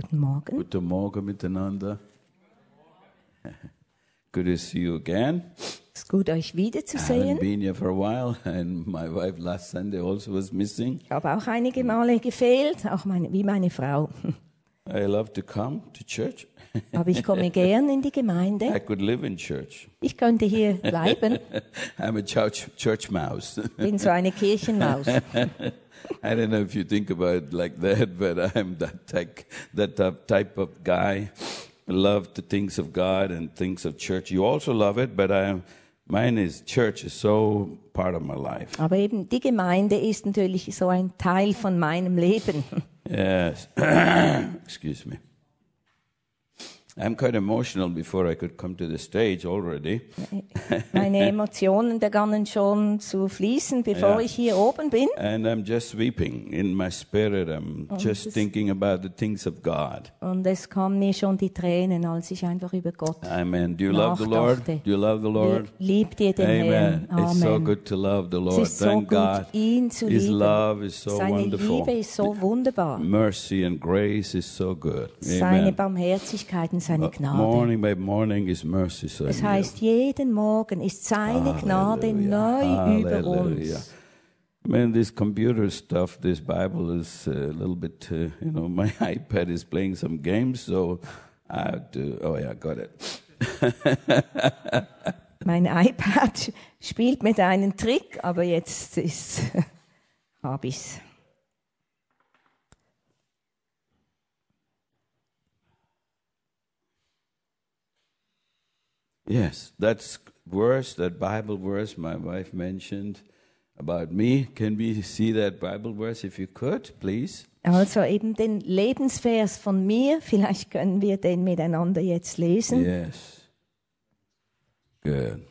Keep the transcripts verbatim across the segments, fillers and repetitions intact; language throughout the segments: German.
Guten Morgen. Guten Morgen miteinander. Good to see you again. Es ist gut, euch I haven't wiederzusehen. been here for a while, and my wife last Sunday also was missing. Ich habe auch einige Male gefehlt, auch meine, wie meine Frau. I love to come to church. Aber ich komme gern in die I Gemeinde. could live in church. Ich könnte hier bleiben. I'm a church church mouse. Bin so eine Kirchenmaus. I don't know if you think about it like that, but I'm that type, that type of guy. I love the things of God and things of church. You also love it, but I, mine is church is so part of my life. Aber eben die Gemeinde ist natürlich so ein Teil von meinem Leben. Yes. Excuse me. I'm quite emotional before I could come to the stage already. Meine Emotionen begannen schon zu fließen, bevor Ja. ich hier oben bin. And I'm just weeping in my spirit. I'm just das- thinking about the things of God. Und es kamen mir schon die Tränen, als ich einfach über Gott Amen. Do you love the Lord? nachdachte. Do you love the Lord? Liebt ihr den Amen. Herrn? It's so Amen. good to love the Es Lord. ist so Thank gut, God. ihn zu His lieben. love is so Seine wonderful. Liebe ist so wunderbar. Mercy and grace is so good. Seine Amen. Barmherzigkeit und seine Uh, Gnade. Morning by morning is mercy so Es new. heißt, jeden Morgen ist seine Gnade neu über Hallelujah. uns. Man, this computer stuff, this Bible is a little bit, uh, you know, my iPad is playing some games, so I have to, oh yeah, got it. Mein iPad spielt mit einem Trick, aber jetzt ist, habe ich's. Yes, that's verse, that Bible verse my wife mentioned about me. Can we see that Bible verse if you could, please? Also eben den Lebensvers von mir, vielleicht können wir den miteinander jetzt lesen. Yes. Good.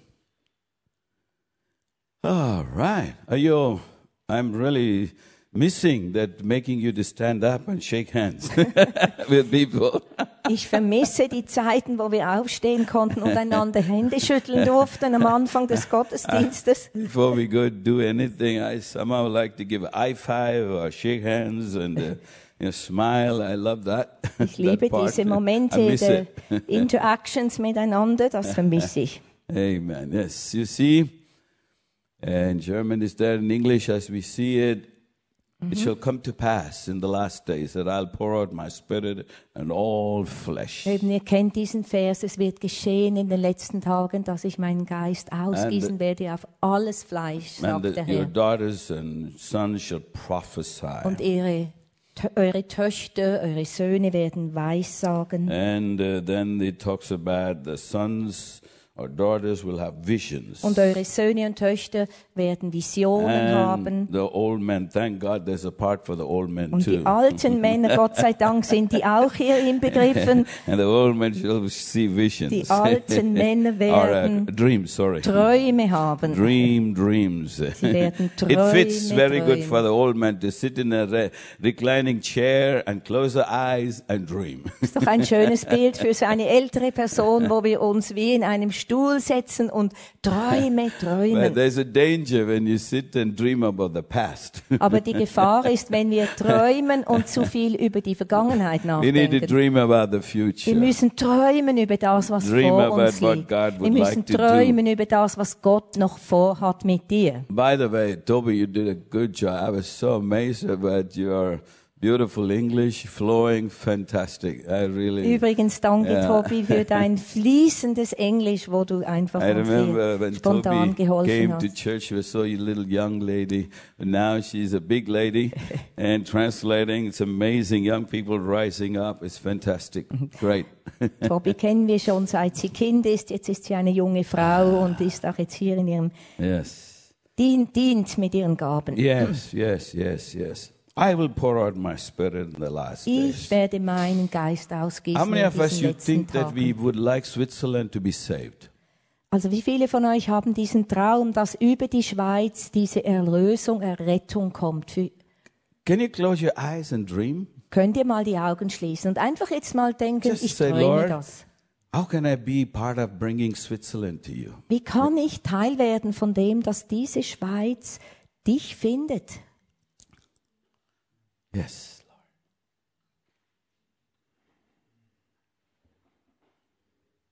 All right. Are you, I'm really missing that making you to stand up and shake hands with people. Ich vermisse die Zeiten, wo wir aufstehen konnten und einander Hände schütteln durften am Anfang des Gottesdienstes. Before we go do anything, I somehow like to give a high five or shake hands and uh, you know, smile. I love that. Ich liebe that part. diese I Momente miss der it. Interactions miteinander, das vermisse ich. Amen. Yes, you see, in German is there, in English as we see it, it shall come to pass in the last days that I'll pour out my spirit on all flesh. Eben, ihr kennt diesen Vers, es wird geschehen in den letzten Tagen, dass ich meinen Geist ausgießen werde auf alles Fleisch, And sagt der that your Herr. daughters and sons shall prophesy. Und ihre, Tö- eure Töchter, eure Söhne werden Weissagen. And uh, then it talks about the sons or daughters will have visions. Und eure Söhne und Töchter werden Visionen haben. And the old men, thank God there's a part for the old men Und too. die alten Männer, Gott sei Dank, sind die auch hier inbegriffen. And the old men shall see visions. Die alten Männer or uh, werden dreams, sorry. Träume haben. Dream dreams. werden It fits Träume very good träumen. for the old man to sit in a re- reclining chair and close their eyes and dream. Das ist doch ein schönes Bild für so eine ältere Person, wo wir uns wie in einem Stuhl setzen und Träume But träumen. there's a danger when you sit and dream about the past. Aber die Gefahr ist, wenn wir träumen und zu viel über die Vergangenheit We need to nachdenken. dream about the Wir future. müssen träumen über das, was Dream vor about uns what liegt. God would Wir müssen like to do. träumen über das, was Gott noch vorhat mit dir. By the way, Toby, you did a good job. I was so amazed about your beautiful English, flowing, fantastic. I really. Übrigens, danke Ja. Tobi für dein fließendes Englisch, wo du einfach I uns remember hier when spontan Toby geholfen came to hast. church, she was so a little young lady, and now she's a big lady. And translating, it's amazing. Young people rising up. It's fantastic. Great. Tobi kennen wir schon, seit sie Kind ist. Jetzt ist sie eine junge Frau und ist auch jetzt hier in ihrem Yes. dient, dient mit ihren Gaben. Yes, yes, yes, yes. I will pour out my spirit in the last Ich days. werde meinen Geist How ausgießen many in of us diesen you letzten think that we Tagen. would like Switzerland to be saved? Also wie viele von euch haben diesen Traum, dass über die Schweiz diese Erlösung, Errettung kommt? Für, Can you close your eyes and dream? könnt ihr mal die Augen schließen und einfach jetzt mal denken, Just ich say, träume Lord, das. how can I be part of bringing Switzerland to you? Wie kann ich Teil werden von dem, dass diese Schweiz dich findet? Yes, Lord.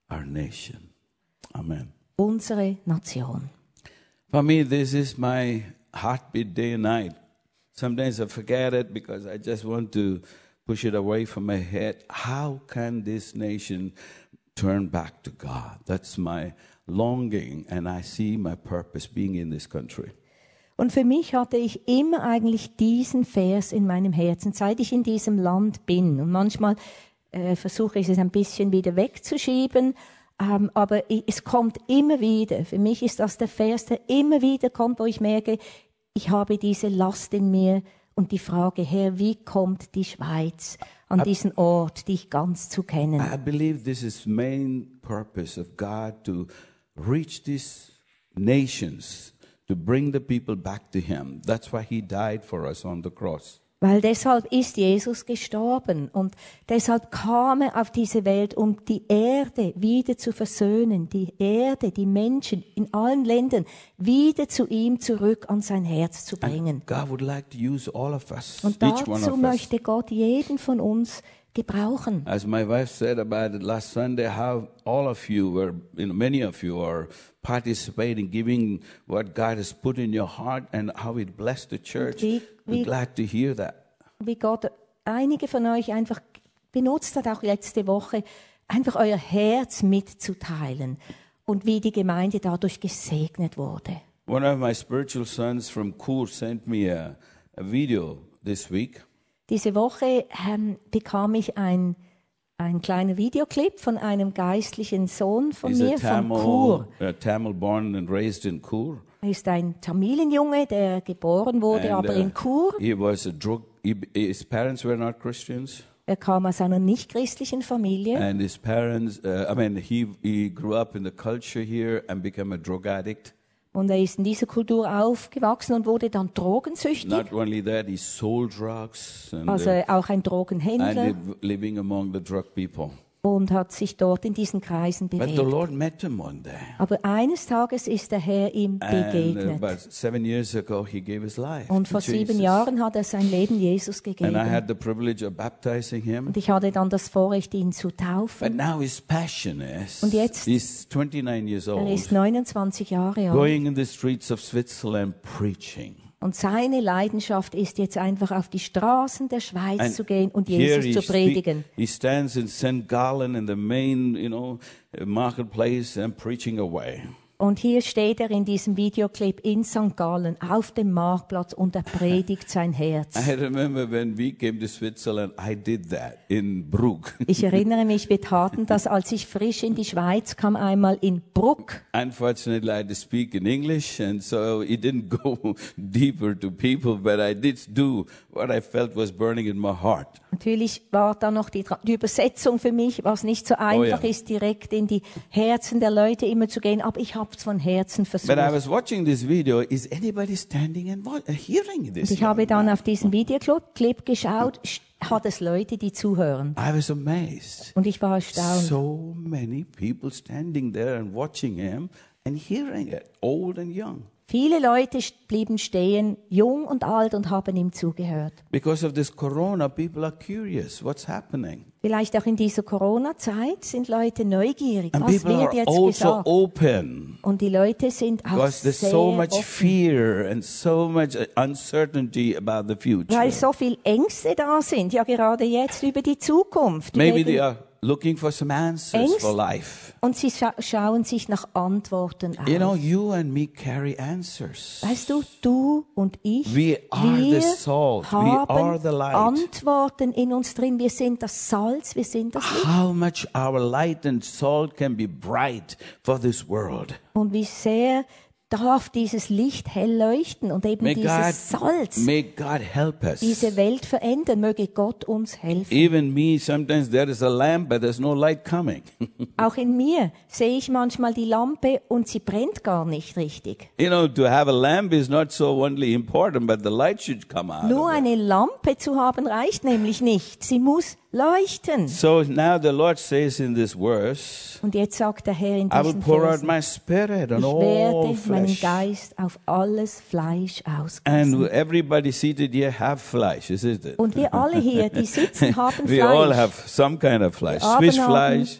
our nation. Amen. Unsere Nation. For me, this is my heartbeat day and night. Sometimes I forget it because I just want to push it away from my head. How can this nation turn back to God? That's my longing, and I see my purpose being in this country. Und für mich hatte ich immer eigentlich diesen Vers in meinem Herzen, seit ich in diesem Land bin. Und manchmal äh, versuche ich es ein bisschen wieder wegzuschieben, ähm, aber ich, es kommt immer wieder. Für mich ist das der Vers, der immer wieder kommt, wo ich merke, ich habe diese Last in mir und die Frage, Herr, wie kommt die Schweiz an diesen Ort, dich ganz zu kennen? I believe this is main purpose of God to reach these nations, to bring the people back to Him. That's why He died for us on the cross. Weil deshalb ist Jesus gestorben und deshalb kam er auf diese Welt, um die Erde wieder zu versöhnen, die Erde, die Menschen in allen Ländern wieder zu ihm zurück an sein Herz zu bringen. And God would like to use all of us, Und each one dazu of us. möchte Gott jeden von uns gebrauchen. As my wife said about it last Sunday, how all of you were, you know, many of you are participating, giving what God has put in your heart and how it blessed the church. Wie- We're wie- glad to hear that. Wie Gott einige von euch einfach benutzt hat, auch letzte Woche, einfach euer Herz mitzuteilen und wie die Gemeinde dadurch gesegnet wurde. One of my spiritual sons from Kur sent me a, a video this week. Diese Woche ähm, bekam ich ein, ein kleiner Videoclip von einem geistlichen Sohn von He's a mir, von Tamil, Chur. a Tamil born and raised in Kur. Er ist ein Tamilenjunge, der geboren wurde, And, aber uh, in Chur. He was a drug. He, his parents were not Christians, Er kam aus einer nichtchristlichen Familie. and his parents. Uh, I mean, he he grew up in the culture here and became a drug addict. Und er ist in dieser Kultur aufgewachsen und wurde dann drogensüchtig. Not only that, he sold drugs and, Also uh, auch ein and Drogenhändler. live, living among the drug people. Und hat sich dort in diesen Kreisen But the bewegt. Lord met him one day, Aber eines Tages ist der Herr ihm and uh, begegnet. about seven years ago, he gave his life Und to vor sieben Jesus. Jahren hat er sein Leben Jesus And gegeben. I had the privilege of baptizing him. Und ich hatte dann das Vorrecht, ihn zu But taufen. now his passion is, Und jetzt- he's twenty-nine years Er old, ist neunundzwanzig Jahre alt. going in the streets of Switzerland preaching. Und seine Leidenschaft ist jetzt einfach auf die Straßen der Schweiz And zu gehen und here Jesus he, zu speak- predigen. he stands in Saint Gallen in the main, you know, marketplace and preaching away. Und hier steht er in diesem Videoclip in Sankt Gallen auf dem Marktplatz und er predigt sein Herz. I remember when we came to Switzerland, I did that in Brugg. Ich erinnere mich, wir taten das, als ich frisch in die Schweiz kam, einmal in Bruck. Unfortunately, I had to speak in English, and so it didn't go deeper to people, but I did do what I felt was burning in my heart. Natürlich war da noch die, Tra- die Übersetzung für mich, was nicht so einfach ja. ist, direkt in die Herzen der Leute immer zu gehen, aber ich habe es von Herzen But I versucht. was watching this video. Is anybody standing and wa- hearing this? Und ich habe young dann man? auf diesen Videoclip Clip geschaut, sch- hat es Leute, die zuhören. I was amazed. Und ich war erstaunt. So many people standing there and watching him and hearing it, old and young. Viele Leute st- blieben stehen, jung und alt, und haben ihm zugehört. Because of this corona, people are curious. What's happening? Vielleicht auch in dieser Corona-Zeit sind Leute neugierig. And Was people wird are jetzt also gesagt? open. Und die Leute sind auch Because there's sehr so much offen, fear and so much uncertainty about the future. weil so viel Ängste da sind, ja gerade jetzt über die Zukunft. Maybe Wegen- they are looking for some answers Angst. for life. Und sie scha schauen sich nach Antworten aus. You know, you and me carry answers. Weißt du, du und ich, We are wir the salt. We haben are the light. Antworten in uns drin. Wir sind das Salz, wir sind das Licht. How much our light and salt can be bright for this world. Und wie sehr darf dieses Licht hell leuchten und eben May God, dieses Salz may God help us. diese Welt verändern. Möge Gott uns helfen. Even me, sometimes there is a lamp, but there's no light coming. Auch in mir sehe ich manchmal die Lampe und sie brennt gar nicht richtig. You know, to have a lamp is not so only important, but the light should come out. Nur of it. eine Lampe zu haben reicht nämlich nicht. Sie muss leuchten. So now the Lord says in this verse, Und jetzt sagt der Herr in I will diesem pour out Vers, my spirit on ich all werde meinen flesh. Geist auf alles Fleisch And ausgießen. everybody seated here have flesh, isn't it? Und wir alle hier, die sitzen, haben We all Fleisch. have some kind of flesh. Wir haben Fish haben- flesh,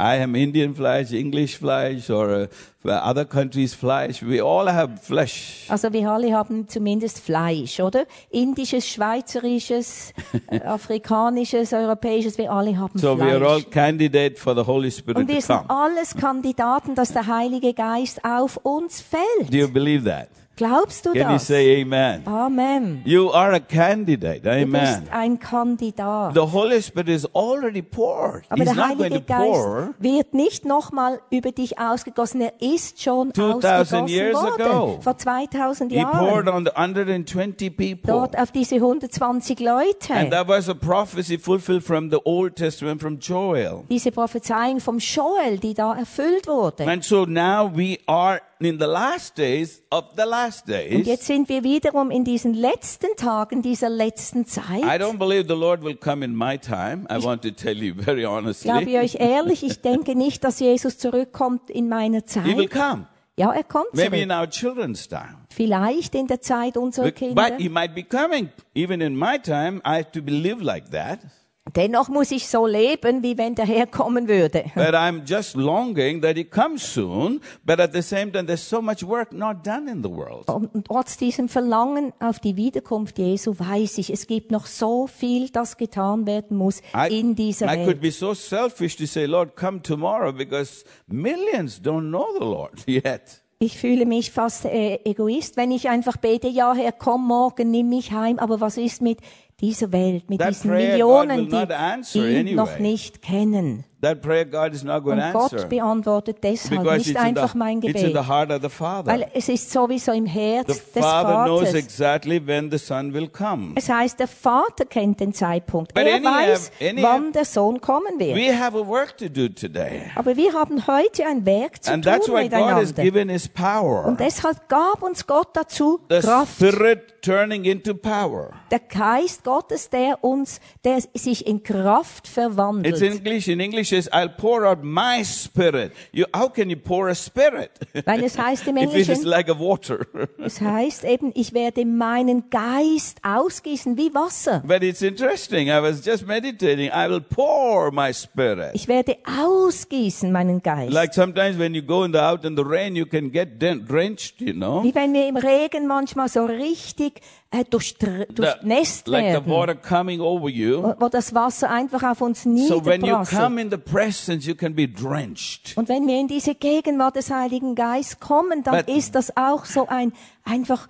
I am Indian flesh, English flesh, or uh, other countries' flesh. We all have flesh. Also wir alle haben zumindest Fleisch, oder? Indisches, schweizerisches, äh, afrikanisches, europäisches, wir alle haben So we Fleisch. are all candidate for the Holy Spirit Und wir to sind come. alles Kandidaten, dass der Heilige Geist auf uns fällt. Do you believe that? Glaubst du Can you das? say amen? Amen. You are a candidate. Du Amen. bist ein Kandidat. The Holy Spirit is already poured. Aber He's der not going to Heilige Geist pour wird nicht nochmal über dich ausgegossen. Er ist schon two thousand ausgegossen years worden. ago. Vor zweitausend He poured Jahren. on the one hundred twenty people. Dort auf diese hundertzwanzig Leute. And that was a prophecy fulfilled from the Old Testament, from Joel. Diese Prophezeiung vom Joel, die da erfüllt wurde. And so now we are in the last days of the last Und days. jetzt sind wir wiederum in diesen letzten Tagen dieser letzten I Zeit. don't believe the Lord will come in my time. I want to tell you very Ich glaube honestly. euch ehrlich, ich denke nicht, dass Jesus zurückkommt in meiner He will Zeit. come. Ja, er kommt Maybe in zurück. our children's time. Vielleicht in der Zeit unserer But, Kinder. but he might be coming. Even in my time, I have to be live like that. Dennoch muss ich so leben, wie wenn der Herr kommen würde. But I'm just longing that he comes soon. But at the same time, there's so much work not done in the world. Und trotz diesem Verlangen auf die Wiederkunft Jesu weiß ich, es gibt noch so viel, das getan werden muss I, in dieser I could Welt. be so selfish to say, Lord, come tomorrow, because millions don't know the Lord yet. Ich fühle mich fast äh, egoist, wenn ich einfach bete, ja Herr, komm morgen, nimm mich heim. Aber was ist mit dieser Welt, mit That diesen prayer Millionen, God will not die answer ihn anyway. noch nicht kennen? That prayer God is not going Und to answer. Gott beantwortet deshalb Because nicht it's in, einfach the, mein it's in the Gebet, heart of the Father. weil es ist sowieso im Herz The des Father knows Vaters. exactly when the Son will come. Es heißt, der Vater kennt den Zeitpunkt. But Er any weiß, have- any wann have- der Sohn kommen wird. We have a work to do today. Aber wir haben heute ein Werk zu And that's tun why God has miteinander. given His power. Und deshalb gab uns Gott dazu The Kraft. Spirit turning into power. Der Geist Gottes, der uns, der sich in Kraft It's verwandelt. English. In English is, I'll pour out my spirit. You, how can you pour a spirit? Weil es heißt im If it is Englischen, like a water. es heißt eben, ich werde meinen Geist ausgießen wie Wasser. But it's interesting. I was just meditating. I will pour my spirit. Ich werde ausgießen meinen Geist. Like sometimes when you go in the out in the rain, you can get dren- drenched, you know. Wie wenn wir im Regen manchmal so richtig äh, durchdr- The- durchnässt like the werden, water coming over you. wo wo das Wasser einfach auf uns So when you niederprasselt. come in the presence, you can be drenched. Und wenn wir in diese Gegenwart des Heiligen Geistes kommen, dann But- ist das auch so ein einfach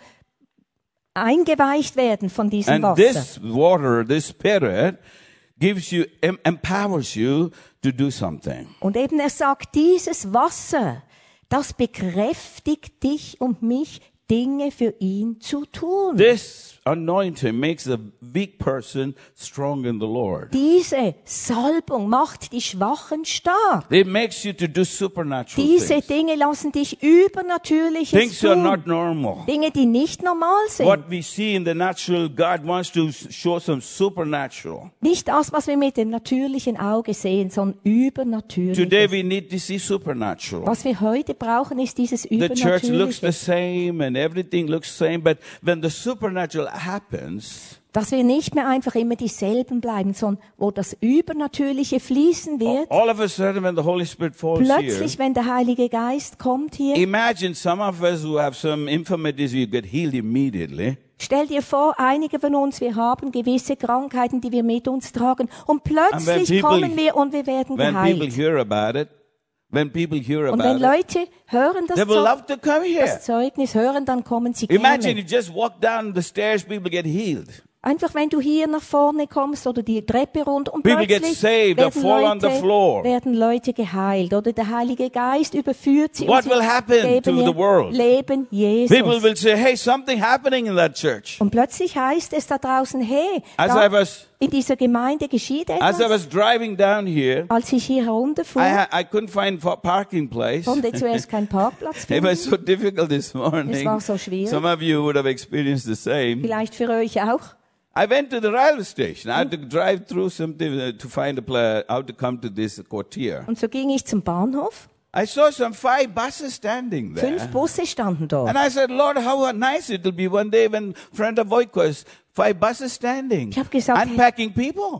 eingeweicht werden von diesem And Wasser. this water, this spirit, gives you, em- empowers you to do something. Und eben er sagt, dieses Wasser, das bekräftigt dich und mich, Dinge für ihn zu tun. This anointing makes a weak person strong in the Lord. Diese Salbung macht die Schwachen stark. It makes you to do supernatural Diese things. Dinge lassen dich Übernatürliches Things that are tun. not normal. Dinge, die nicht normal sind. What we see in the natural, God wants to show some supernatural. Nicht das, was wir mit dem natürlichen Auge sehen, sondern Übernatürliches. Today we need to see supernatural. Was wir heute brauchen, ist dieses The church looks the Übernatürliche. same and everything looks same, but when the supernatural happens, Dass wir nicht mehr einfach immer dieselben bleiben, sondern wo das Übernatürliche fließen wird. all of a sudden when the Holy Spirit falls Plötzlich, here, wenn der Heilige Geist kommt hier, imagine some of us who have some infirmities, you get healed immediately. stell dir vor, einige von uns, wir haben gewisse Krankheiten, die wir mit uns tragen. Und plötzlich people- kommen wir und wir werden When people geheilt. hear about it, when people hear Und about wenn it, Leute hören das, they will Zeug- love to come here. das Zeugnis, hören, dann kommen sie Imagine you gerne. just walk down the stairs, people get healed. Einfach wenn du hier nach vorne kommst oder die Treppe runter und People get plötzlich saved or werden, fall on the Leute, floor. werden Leute geheilt oder der Heilige Geist überführt sie What und sie will happen geben to ihr the world? Leben Jesus. People will say, hey, something happening in that church. Und plötzlich heißt es da draußen, hey, As da I was, in dieser Gemeinde geschieht as I etwas. was driving down here, Als ich hier herunterfuhr, I, ha- I couldn't find a parking place. konnte zuerst keinen Parkplatz It finden. was so difficult this morning. Es war so schwierig. Some of you would have experienced the same. Vielleicht für euch auch. I went to the railway station. I had to drive through something uh, to find a place, how to come to this quartier. Und so ging ich zum Bahnhof. I saw some five buses standing there. Fünf Busse standen dort. And I said, Lord, how nice it will be one day when friend of Voikos, five buses standing, Ich hab gesagt, unpacking people.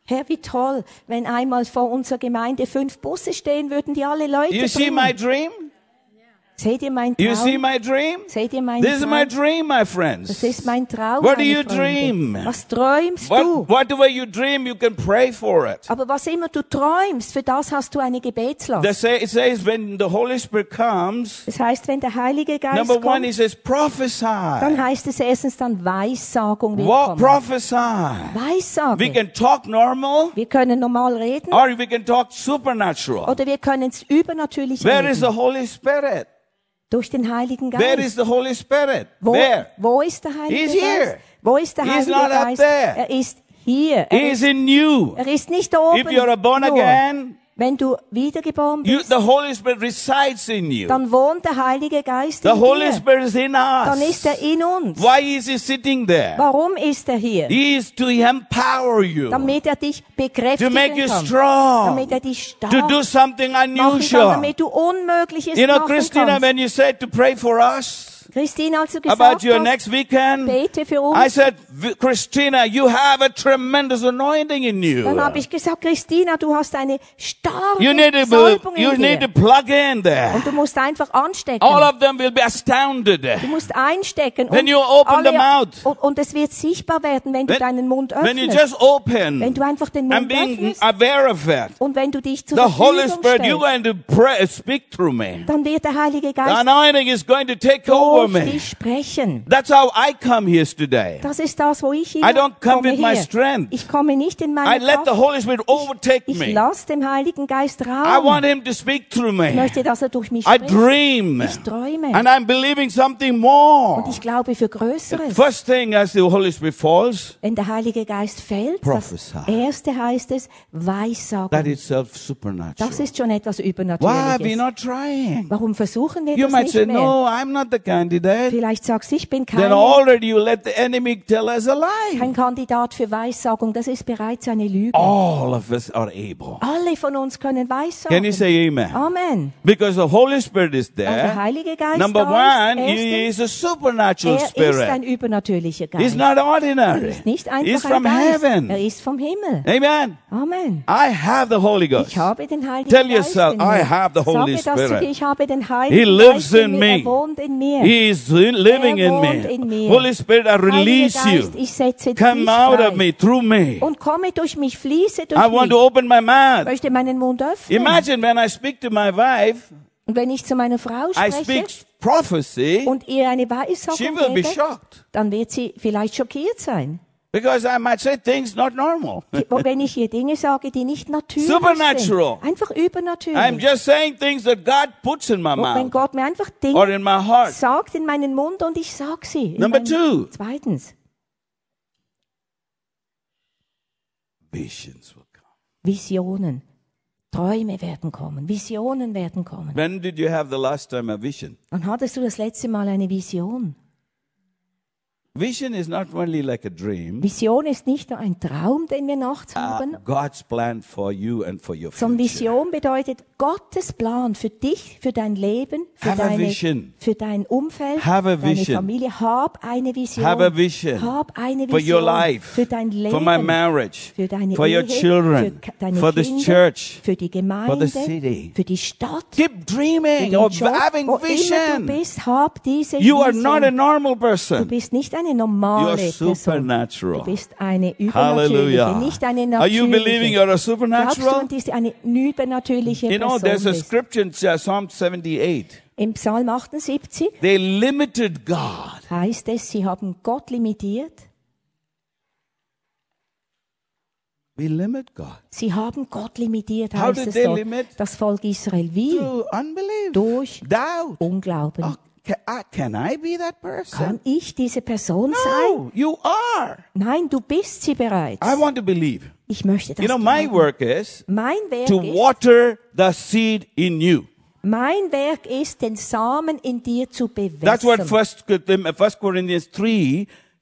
Herr, wie toll, wenn einmal vor unserer Gemeinde fünf Busse stehen würden, die alle Leute You see bringen. my dream? Seht ihr mein You see Traum? my dream? Seht ihr meinen This is my Traum? dream, my friends. Das ist mein Traum, What do meine you Freunde. dream? Was träumst What, du? whatever you dream, you can pray for it. Aber was immer du träumst, für das hast du eine Gebetslast. The say, it says when the Holy Spirit comes, Das heißt, wenn der Heilige Geist number one, kommt, he says dann prophesy. heißt es erstens dann Weissagung wird What kommen. prophesy? Weissage. We can talk normal, Wir können normal reden or we can talk supernatural. oder wir können es übernatürlich Where is reden. the Holy Spirit? Durch den Heiligen Where Geist. is the Holy Spirit? Wo, There. wo ist der Heilige He's Geist? here. Wo ist der He's Heilige not up Geist? there. Er ist hier. He Er is ist, in you. er ist nicht da oben. If you're a born nur. again, Wenn du wiedergeboren you, bist, the Holy Spirit resides in you. dann wohnt der Heilige Geist The in Holy dir. Spirit is in Dann ist us. er in uns. Why is he sitting there? Warum ist er hier? He is to empower you, Damit er dich to bekräftigen make you kann. strong, Damit er dich stark to do something machen kann, unusual. damit du Unmögliches You know, machen Christina, kannst. when you said to pray for us Christine, als du about gesagt your hast, next weekend, bete für uns, I said, "V- Christina, you have a tremendous anointing in you. dann habe ich gesagt, Christina, du hast eine starke You need to, Salbung be, you in need dir. to plug in there. Und du musst einfach anstecken. All of them will be astounded. Du musst einstecken. When und you open alle, the mouth. Und, und es wird sichtbar werden, wenn du When, deinen Mund when you öffnest. just open Wenn du einfach den and Mund being öffnest aware of it, und wenn du dich zur the Holy Verfügung Spirit, you're stellst, going to pray, speak through me. dann wird der Heilige The Geist anointing is going to take over durch me. dich sprechen. That's how I come here today. Das ist das, wo ich I immer don't come komme with my hier. strength. Ich komme nicht in I meine let the Kraft. Holy Spirit overtake Ich me. lasse dem Heiligen Geist I Raum. want Him to speak through Ich me. möchte, dass er durch mich I spricht. dream. Ich träume. And I'm believing something more. Und ich glaube für Größeres. First thing as the Holy Spirit falls, Wenn der Heilige Geist fällt, Prophesy. das erste heißt es, that Weissagen. itself supernatural. Das ist schon etwas Why are we Übernatürliches. not trying? Warum versuchen wir You das might nicht say, mehr? no, I'm not the candidate. Vielleicht sagst du, ich bin Then kein, already you let the enemy tell us a lie. kein Kandidat für Weissagung. Das ist bereits eine Lüge. All of us are able. Alle von uns können Can you Weissagen. say amen? Amen. Because the Holy Spirit is Weil der there. Heilige Geist Number da one, ist, he erstens, is a supernatural er ist ein spirit. übernatürlicher Geist. He's not Er ordinary. ist nicht He's einfach from ein Geist. heaven. Er ist vom Himmel. Amen. Amen. I have the Holy Ghost. Ich habe den Heiligen Tell Geist yourself, in I mir. have the Holy Sage das zu dir, Spirit. ich habe den Heiligen He lives Geist in in mir. me. Er wohnt in mir. He is living Er in wohnt in me. mir. Holy Spirit, I release Heiliger you. Geist, ich setze Come dich out frei. of me, through me. Und komme durch mich, fließe durch I want mich. to open my Ich mouth. möchte meinen Mund öffnen. Imagine when I speak to my wife, Und wenn ich zu meiner Frau I spreche speak prophecy, und ihr eine she Weissagung will be gebe, shocked. dann wird sie vielleicht schockiert sein. Because I might say things not normal. Wenn ich ihr Dinge sage, die nicht natürlich Supernatural. sind. Einfach übernatürlich. I'm just saying things that God puts in my Und wenn mouth Gott mir einfach or Dinge in my heart. sagt in meinen Mund und ich sag sie. in Number meinen- two. Zweitens, Visions will come. Visionen. Träume werden kommen. Visionen werden kommen. When did you have the last time a vision? Wann hattest du das letzte Mal eine Vision? Vision is not only like a dream. Vision ist nicht nur ein Traum, den wir nachts Uh, haben, God's plan for you and for your sondern future. Vision bedeutet Gottes Plan für dich, für dein Leben, für, Have a deine, vision. für dein Umfeld, Have a deine vision. Familie. Hab eine Vision. Have a vision Hab eine for your Vision life, für dein Leben, for my marriage, für deine for your Ehe, children, für deine for this Kinder, church, für die for Gemeinde, the city. für die Stadt, Keep für dreaming den of Job, having wo immer du vision. bist, hab diese You are Vision. not a normal Du person. bist nicht eine You normale are Person. supernatural. Du bist eine übernatürliche, Hallelujah. nicht eine Are you believing natürliche. you're a Glaubst du, supernatural? und ist eine übernatürliche You know, Person there's a bist? scripture in Psalm seventy-eight. Im Psalm achtundsiebzig They limited God. heißt es, sie haben Gott limitiert. We limit God. Sie haben Gott limitiert, How heißt did es they dort. limit? Das Volk Israel. Wie? Through unbelief, Durch doubt. Unglauben. Oh, can, I, can I be that person? Kann ich diese Person sein? No, you are. Nein, du bist sie bereits. I want to believe. Ich möchte das You know, my glauben. work is Mein Werk to ist, water the seed in you. mein Werk ist, den Samen in dir zu That's what bewässern. First First Corinthians three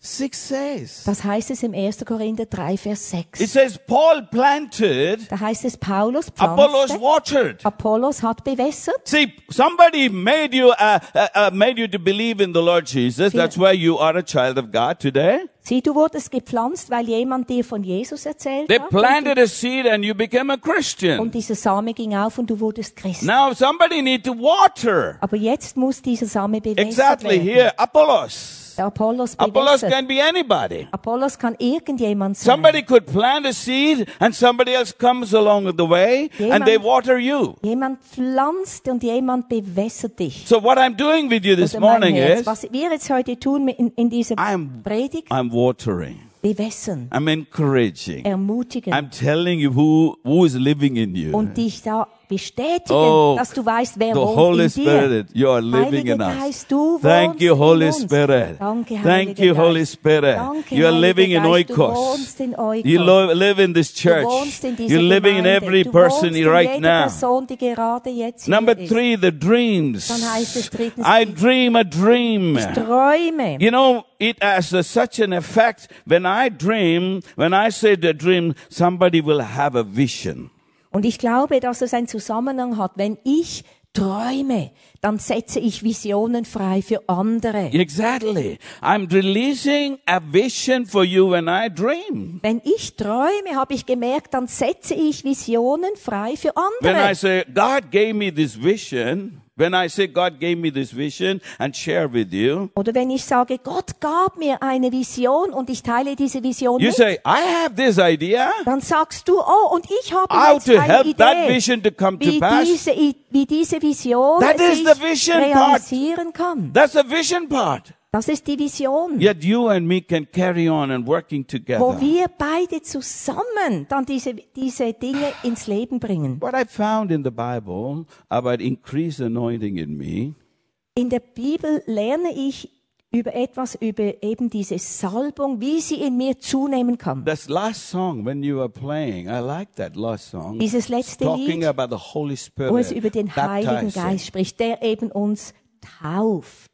six says. Das heißt es im ersten Korinther drei, Vers It sechs. says Paul planted, Da heißt es, Paulus Apollos pflanzte, watered. Apollos hat bewässert. See, somebody made you uh, uh, uh, made you to believe in the Lord Jesus. That's why you are a child of God today. Sieh, du wurdest gepflanzt, weil jemand dir von Jesus erzählt They hat. planted a seed and you became a Christian. Und dieser Same ging auf und du wurdest Christ. Now somebody need to water. Aber jetzt muss dieser Same bewässert Exactly werden. here, Apollos. Der Apollos Apollos bewässert. can be anybody. Apollos kann irgendjemand sein. Somebody could plant a seed and somebody else comes along the way and they water you. Jemand pflanzt und jemand bewässert dich. So what I'm doing with you this Oder mein morning Herz. is Was wir jetzt heute tun in, in dieser I'm Predigt, I'm watering. bewässern, I'm encouraging. ermutigen I'm telling you who who is living in you. und dich da bestätigen, Oh, dass du weißt, wer The wohnt Holy in dir. Spirit, you are living Heiliger in us. Geist, du Thank wohnst you, Holy in uns. Spirit. Danke, Thank Heiliger you, Holy Geist. Spirit. Danke, You are Heiliger living in Geist. Du Oikos. wohnst in Oikos. You lo- live in this Du church. wohnst in dieser You're living in Gemeinde. every Du person wohnst in right jeder now. Person, die gerade jetzt Number hier ist. three, the dreams. Dann heißt es drittens, I dream a dream. ich träume. You know, it has a, such an effect. When I dream, when I say the dream, somebody will have a vision. Und ich glaube, dass es einen Zusammenhang hat. Wenn ich träume, dann setze ich Visionen frei für andere. Exactly. I'm releasing a vision for you when I dream. Wenn ich träume, habe ich gemerkt, dann setze ich Visionen frei für When I andere. say, God gave me this vision, when I say God gave me this vision and share with you, Oder wenn ich sage, Gott gab mir eine Vision und ich teile diese Vision you mit, say, I have this idea. dann sagst du, oh, und ich habe How jetzt to eine help that Idee, vision to come to wie pass. diese, I- wie diese Vision That is sich the vision part. realisieren kann. That's the vision part. Das ist die Vision. Yet you and me can carry on and working Wo together. wir beide zusammen dann diese, diese Dinge ins Leben bringen. What I found in the Bible about increased anointing in me In der Bibel lerne ich über etwas, über eben diese Salbung, wie sie in mir zunehmen kann. This last song, when you were playing, I like that last song. Dieses letzte Talking Lied, about the Holy Spirit, wo es über den Heiligen baptizing. Geist spricht, der eben uns tauft.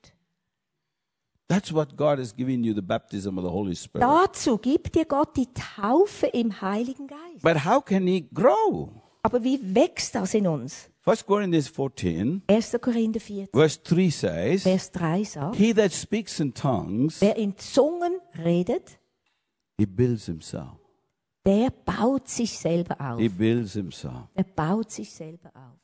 That's what God is giving you, the baptism of the Holy Spirit. Dazu gibt dir Gott die Taufe im Heiligen Geist. But how can He grow? Aber wie wächst das in uns? First Corinthians fourteen, erster Korinther vierzehn, verse three says, Vers drei sagt, He that speaks in tongues, wer in Zungen redet, he builds himself. der baut sich selber auf. He builds himself. Er baut sich selber auf.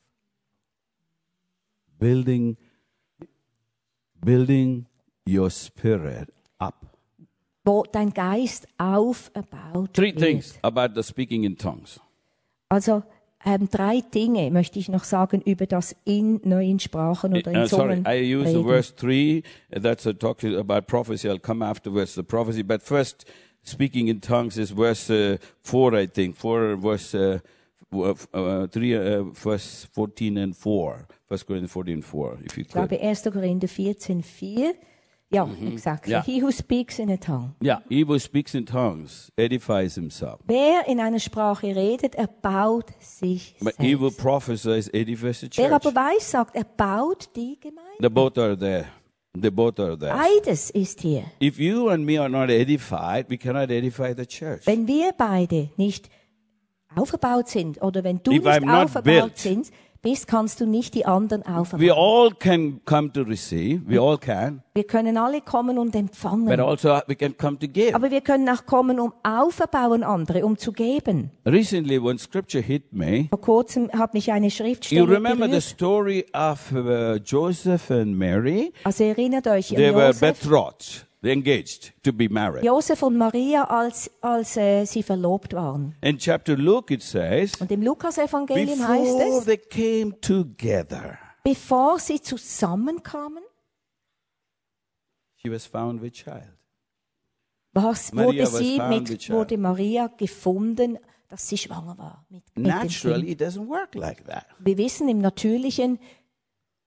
Building, building your spirit up. Wo dein Geist auferbaut Three wird. things about the speaking in tongues. Also ähm, drei Dinge möchte ich noch sagen über das in neuen Sprachen oder in Uh, sorry, Zungen I use the reden. verse three. uh, That's a talk about prophecy. I'll come afterwards, the prophecy. But first, speaking in tongues is verse uh, four, I think. Four, verse uh, w- uh, three, uh, verse fourteen and four. First Corinthians fourteen, four, if you Ich glaube could. erster Korinther vierzehn, vier. Ja, exactly. Ja. He who speaks in a tongue. Yeah, he who speaks in tongues edifies himself. Wer in einer Sprache redet, er baut sich But he who selbst. prophesies edifies the Wer church. aber weiß, sagt, er baut die Gemeinde. The both are there. They both are there. Beides ist hier. If you and me are not edified, we cannot edify the church. Wenn wir beide nicht aufgebaut sind oder wenn du If nicht I'm not aufgebaut built, sind, bist, kannst du nicht die anderen aufbauen. We all can come to receive. We all can. Wir können alle kommen und But empfangen. also we can come to give. Aber wir können auch kommen, um aufzubauen andere, um zu geben. Recently, when scripture hit me, Vor kurzem hat mich eine you Schriftstelle remember the berührt. story of uh, Joseph and Mary? Also erinnert euch an They were Josef, betrothed. They engaged to be married. Josef und Maria, als, als äh, sie verlobt waren. In chapter Luke, it says, Und im Lukas-Evangelium heißt before es, they came together, bevor sie zusammenkamen, she was found with child. was Maria wurde, was sie found with mit, child. wurde Maria gefunden, dass sie schwanger war. Mit, mit dem Naturally, Kind. it doesn't work like that. Wir wissen, im Natürlichen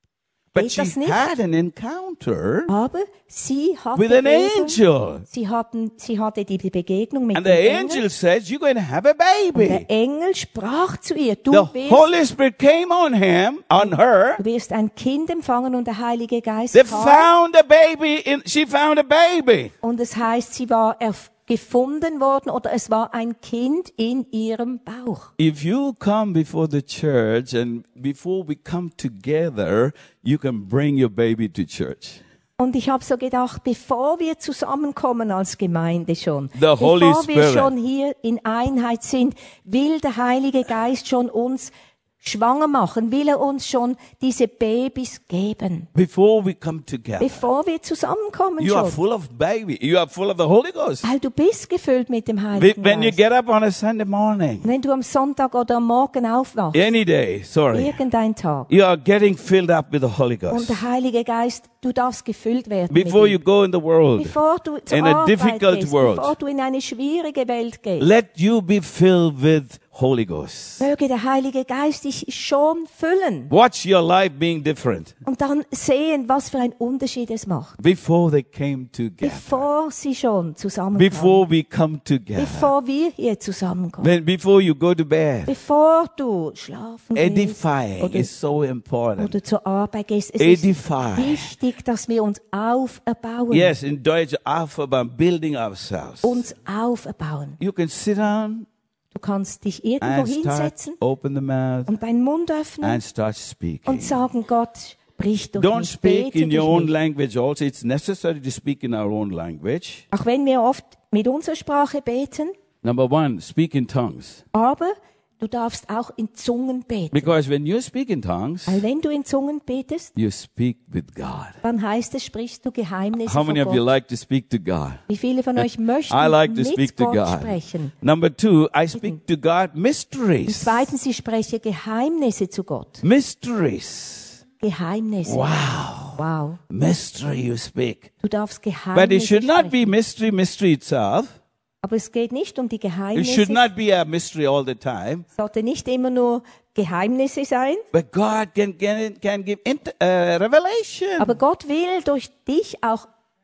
But geht she das nicht. had an encounter Aber sie hatte, with an eben, angel. sie, hatten, sie hatte die Begegnung mit And dem the Engel. angel says, you're going to have a Und baby. der Engel sprach zu ihr, du The wirst, Holy Spirit came on him, on her. du wirst ein Kind empfangen und der Heilige Geist They kam. found a baby. In, she found a baby. Und es heißt, sie war erf- gefunden worden oder es war ein Kind in ihrem Bauch. If you come before the church and before we come together, you can bring your baby to church. Und ich habe so gedacht, bevor wir zusammenkommen als Gemeinde schon, The Holy bevor wir Spirit. schon hier in Einheit sind, will der Heilige Geist schon uns schwanger machen, will er uns schon diese Babys geben, Before we come together. bevor wir zusammenkommen You are schon. full of baby. You are full of the Holy Ghost. Weil du bist gefüllt mit dem Wh- Heiligen When you Geist. get up on a Sunday morning, Wenn du am Sonntag oder am Morgen aufwachst, any day, sorry, irgendein Tag, you are getting filled up with the Holy und Ghost. der Heilige Geist, du darfst gefüllt werden Before mit you ihm. go in the world, Bevor du zur in a Arbeit difficult gehst, world, bevor du in eine schwierige Welt gehst, let you be filled with Holy Ghost. möge der Heilige Geist dich schon füllen Watch your life being different und dann sehen, was für einen Unterschied es macht, before they came together. bevor sie schon zusammenkommen, Before we come together. bevor wir hier zusammenkommen, When, before you go to bed. bevor du schlafen gehst Edifying oder, is so important. oder zur Arbeit gehst. Es Edify. ist wichtig, dass wir uns auferbauen, Yes, in Deutsch, Alphabet, building ourselves. uns auferbauen. You can sit down Du kannst dich irgendwo and start, hinsetzen open the mouth und deinen Mund öffnen and start speaking. und sagen, Gott, sprich durch Don't mich, speak bete in your durch own mich. language also. It's necessary to speak in our own language. Auch wenn wir oft mit unserer Sprache beten, Number one, speak in tongues. aber du darfst auch in Zungen beten. Because when you speak in tongues, Weil wenn du in Zungen betest, you speak with God. dann heißt es, sprichst du Geheimnisse How von many of you Gott. like to speak to God? Wie viele von euch möchten I like to mit speak to Gott God. sprechen? Number two, I speak to God Und mysteries. zweitens, ich spreche Geheimnisse zu Gott. Mysteries. Geheimnisse. Wow. Wow. Mystery you speak. Du darfst Geheimnisse But it should not sprechen. be mystery, mystery itself. Aber es geht nicht um die It Geheimnisse. should not be a mystery all the time. Es sollte nicht immer nur Geheimnisse sein. But God can, can, can give int- uh, revelation. Aber Gott will durch dich auch,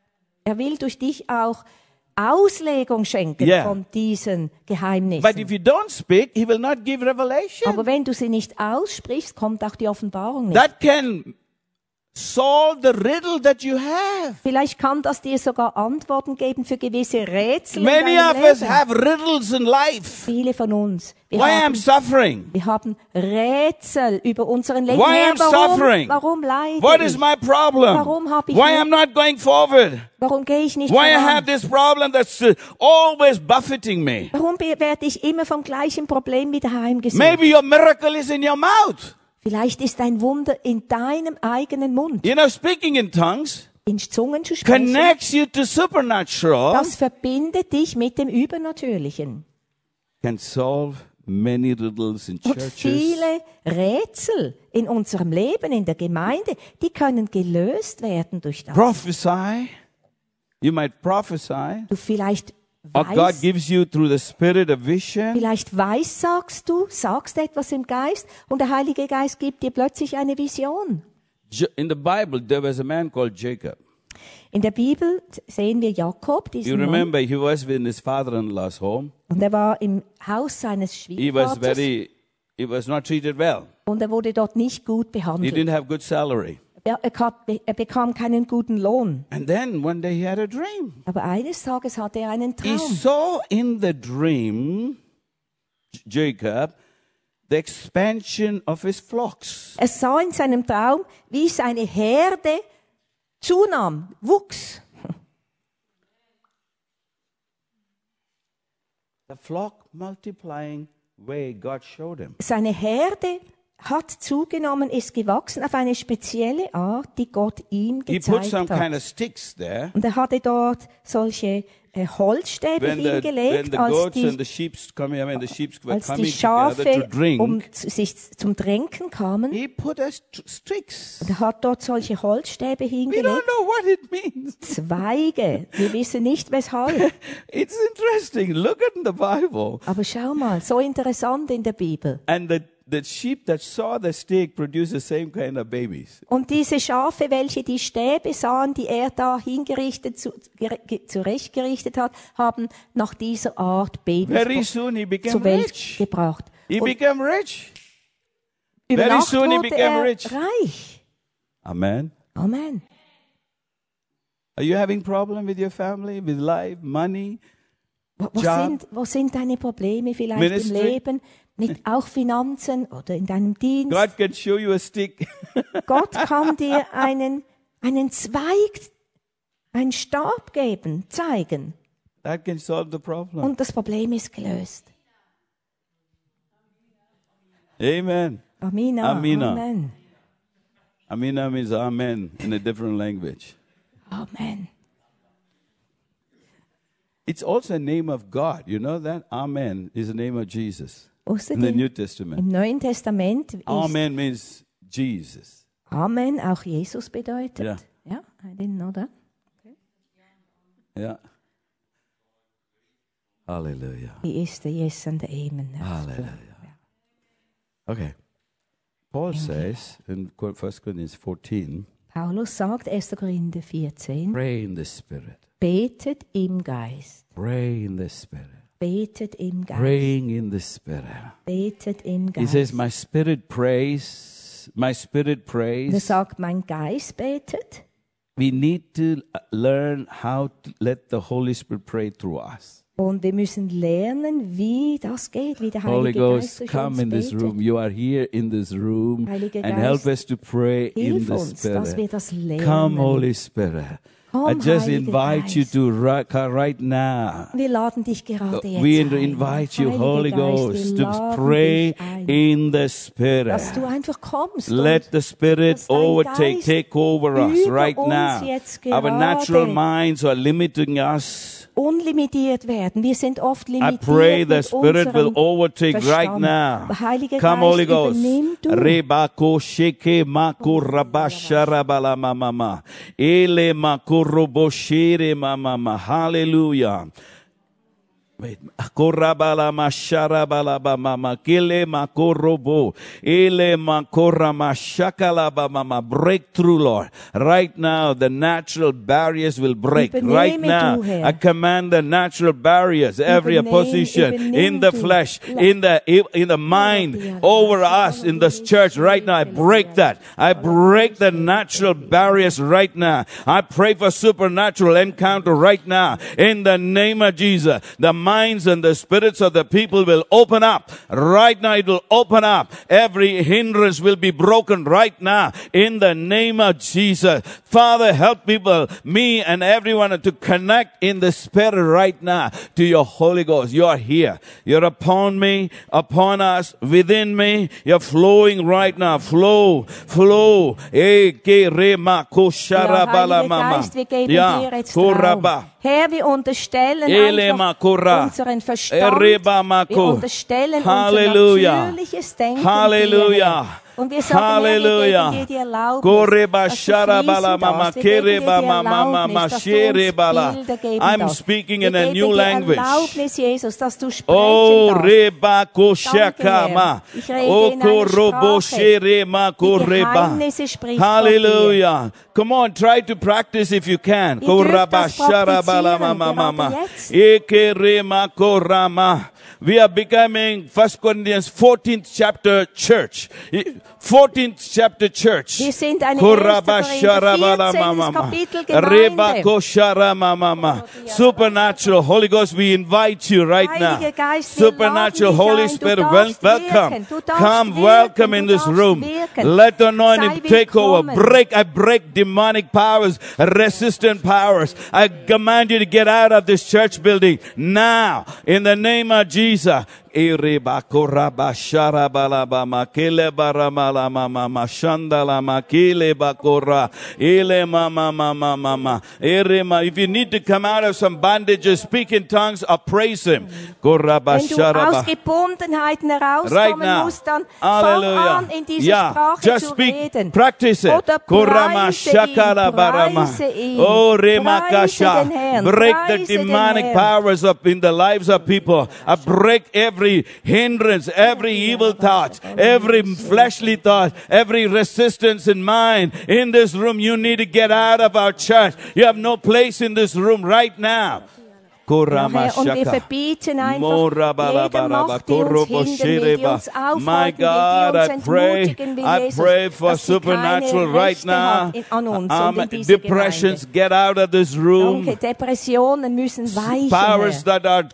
er will durch dich auch Auslegung schenken Yeah. von diesen But Geheimnissen. if you don't speak, He will not give revelation. Aber wenn du sie nicht aussprichst, kommt auch die Offenbarung nicht. That can solve the riddle that you have. Vielleicht kann das dir sogar Antworten geben für gewisse Rätsel in Many deinem of us Leben. have riddles in life. Viele von uns. Wir Why I'm haben, suffering? wir haben Rätsel über unseren Leben. Why Herr, I'm warum, suffering? warum leide What ich? is my problem? Warum hab ich Why nicht- I'm not going forward? Warum gehe ich nicht Why I voran? have this problem that's uh, always buffeting me? Warum be- werde ich immer vom gleichen Problem wieder heimgesucht? Maybe your miracle is in your mouth. Vielleicht ist ein Wunder in deinem eigenen Mund. You know, speaking in tongues In Zungen zu sprechen, connects you to supernatural, das verbindet dich mit dem Übernatürlichen. can solve many riddles in Und churches. viele Rätsel in unserem Leben, in der Gemeinde, die können gelöst werden durch das. Prophesy. You might prophesy. Du vielleicht Or God weißt, gives you through the spirit a vision. vielleicht weissagst du, sagst etwas im Geist und der Heilige Geist gibt dir plötzlich eine Vision. J- In the Bible, there was a man called Jacob. In der Bibel sehen wir Jakob, You diesen Mann, remember he was in his father-in-law's home. und er war im Haus seines He was Schwiegervaters very, he was not treated well. und er wurde dort nicht gut He behandelt. didn't have good salary. Er, er, hat, er bekam keinen guten Lohn. And then one day he had a dream. Aber eines Tages hatte er einen He Traum. saw in the dream, J- Jacob, the expansion of his flocks. Er sah in seinem Traum, wie seine Herde zunahm, wuchs. The flock multiplying way God showed him. Seine Herde hat zugenommen, ist gewachsen auf eine spezielle Art, die Gott ihm He put gezeigt some hat. kind of sticks there. Und er hatte dort solche äh, Holzstäbe When the, when hingelegt, the als goats and die, the sheep coming, I mean the sheep were als die coming together to Schafe drink, um zu, sich zum Tränken kamen. he put us t- sticks. Und er hat dort solche Holzstäbe We don't hingelegt. know what it means. Zweige. Wir wissen nicht weshalb. It's interesting. Look at the Bible. Aber schau mal, so interessant in der Bibel. And the the sheep that saw the stick produced the same kind of babies. Und diese Schafe, welche die Stäbe sahen, die er da hingerichtet, zu, ge, zurechtgerichtet hat, haben nach dieser Art Babys Very soon he became zur Welt rich. gebracht. He Und became rich. über Very Nacht soon he wurde became er rich. reich. Amen. Amen. Are you having problem with your family, with life, money? Wo, wo, Job, sind, wo sind deine Probleme vielleicht Ministry? im Leben, mit auch Finanzen oder in deinem Dienst? God can show you a stick. Gott kann dir einen, einen Zweig, einen Stab geben, zeigen. That can solve the problem. Und das Problem ist gelöst. Amen. Amina. Amina. Amen. Amina means amen in a different language. Amen. It's also a name of God. You know that? Amen is the name of Jesus in the Außerdem, New Testament. im Neuen Testament ist Amen means Jesus. Amen auch Jesus bedeutet. Ja. Ja, I didn't know that. Yeah. Hallelujah. He is the yes and the amen. Hallelujah. Okay. Paul says in First Corinthians fourteen, Paulus sagt, erster Korinther vierzehn, pray in the Spirit. betet im Geist. Pray in the Spirit. Betet im Geist. Praying in the Spirit. Betet im He Geist. says, my spirit prays, my spirit Er prays. sagt, mein Geist betet. We need to learn how to let the Holy Spirit pray through us. Und wir müssen lernen, wie das geht, wie der Holy Heilige Ghost, Geist durch come uns in this betet. room. You are here in this room Heiliger and help Geist, us to pray in Hilf the uns, dass wir Spirit. das lernen. Come, Holy Spirit. I Komm, just Heiliger invite you Geist. to right, right now. Wir laden dich gerade jetzt We ein. invite you, Heiliger Holy Geist, Ghost, wir to laden pray dich ein, in the dass Spirit. du einfach kommst Let und the Spirit dass dein overtake, Geist take over us über right uns now. jetzt Our gerade natural minds are limiting us. unlimitiert werden. Wir sind oft I limitiert pray the mit Spirit will unserem overtake right Verstand. now. Aber Heiliger Come, Geist, Holy Ghost. übernimm du. Rebako sheke mako rabashara bala mama. Ele makuro boshire mama. Hallelujah. Wait, korabala mashara balaba mama kile makorobo ele makora mashakala mama. Breakthrough, Lord. Right now, the natural barriers will break. Übernehme Right now, du, Herr. I command the natural barriers, every Übernehm- opposition übernimm in the du. flesh, in the in the mind, over us in this church right now. I break that. I break the natural barriers right now. I pray for supernatural encounter right now in the name of Jesus. The minds and the spirits of the people will open up. Right now it will open up. Every hindrance will be broken right now in the name of Jesus. Father, help people, me and everyone to connect in the Spirit right now to your Holy Ghost. You are here. You're upon me, upon us, within me. You're flowing right now. Flow, flow. Eh, ke re ma ko shara Ja, bala Heiliger mama. Geist, wir geben Ja, dir jetzt koraba. Raum. Herr, wir unterstellen Ele einfach makora. unseren Verstand. Ereba Wir mako. unterstellen Halleluja. unser natürliches Denken Halleluja. dir, Herr. Und wir sagen, Halleluja. Herr, wir geben dir die Erlaubnis, Koreba dass du shara fließen bala mama darfst. Wir geben dir die kereba mama mama Erlaubnis, dass du shere uns bala. Bilder geben I'm darfst. speaking Wir in a geben new dir language. Erlaubnis, Jesus, dass du sprechen Oh darfst. reba ko Danke, shakama. Herr. Ich rede Oh in einer korobo Sprache, shere ma die koreba. Geheimnisse spricht von Hallelujah. Come on, try to practice if you can. Ihr dürft Koraba das shara bala praktizieren, mama gerade mama. jetzt. Eke rema korama. We are becoming First Corinthians fourteenth chapter church. fourteenth chapter church. Wir sind eine Koraba erste shara Korinther bala vierzehntes mama. Kapitel Reba Gemeinde. ko shara mama. Supernatural Holy Ghost, we invite you right now. Heiliger Geist, wir Supernatural laden dich Holy ein. Du Spirit, darfst wel- welcome. wirken. Du darfst Come, wirken. welcome in Du this darfst room. wirken. Let the anointing Sei take over. willkommen. Break, I break demonic powers, resistant powers. I command you to get out of this church building now in the name of Jesus. Iriba koraba sharabala bama kele baramala mama mashandala makile bakora ile mama mama mama irima. If you need to come out of some bondages, speak in tongues or praise Him. Koraba Wenn du sharaba. aus Gebundenheiten Right herauskommen now. musst, dann Hallelujah. fang an, in dieser Yeah, Sprache just zu speak, reden. practice it. Oder Korama preise shakala ihn, barama. preise ihn, Oh, preise remakasha. den Herrn, Break the preise den demonic Herrn. powers up in the lives of people. I break every every hindrance, every evil thought, every fleshly thought, every resistance in mind in this room. You need to get out of our church. You have no place in this room right now. Ja, Herr, und wir verbieten einfach jede Macht, die uns hindern will, die uns aufhalten will, die uns entmutigen will, Jesus, dass sie keine Rechte hat an uns und in dieser Depressions, get out of this room. Danke, Depressionen müssen weichen. Powers that are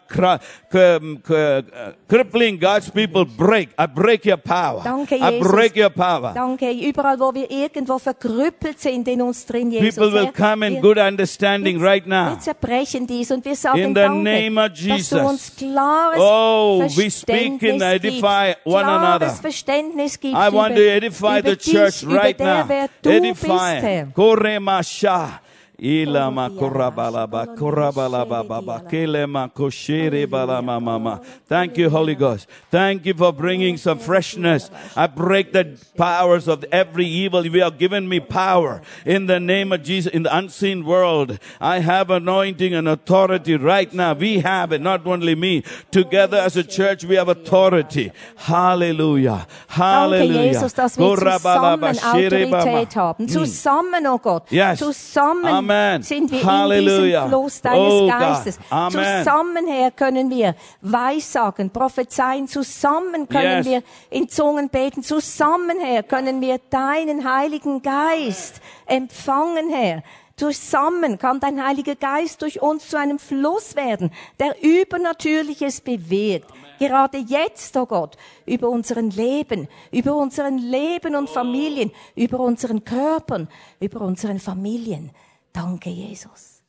crippling God's people, break. I break your power. Danke, I break your power. Danke, überall, wo wir irgendwo verkrüppelt sind in uns drin, Jesus. People will come in good understanding right now. Wir zerbrechen dies und wir sagen, in the name of Jesus. Dass du uns klares oh, we speak and edify one another. Verständnis gibst I want to edify über the church dich, right der, now. wer du Edify. bist, Herr. Koremasha. Ilama korabalaba korabalaba kelema koshere balama mama. Thank you, Holy Ghost. Thank you for bringing some freshness. I break the powers of every evil. You have given me power in the name of Jesus in the unseen world. I have anointing and authority right now. We have it, not only me. Together as a church, we have authority. Hallelujah. Hallelujah. Danke, Jesus, dass wir zusammen Autorität haben. Zusammen, oh Gott. Yes. Zusammen. Amen. Sind wir Hallelujah. in diesem Fluss deines oh Geistes. Amen. Zusammen, Herr, können wir weissagen, prophezeien. Zusammen können yes. wir in Zungen beten. Zusammen, Herr, können wir deinen Heiligen Geist empfangen, Herr. Zusammen kann dein Heiliger Geist durch uns zu einem Fluss werden, der Übernatürliches bewirkt. Gerade jetzt, oh Gott, über unseren Leben, über unseren Leben und Familien, über unseren Körpern, über unseren Familien. Danke, Jesus.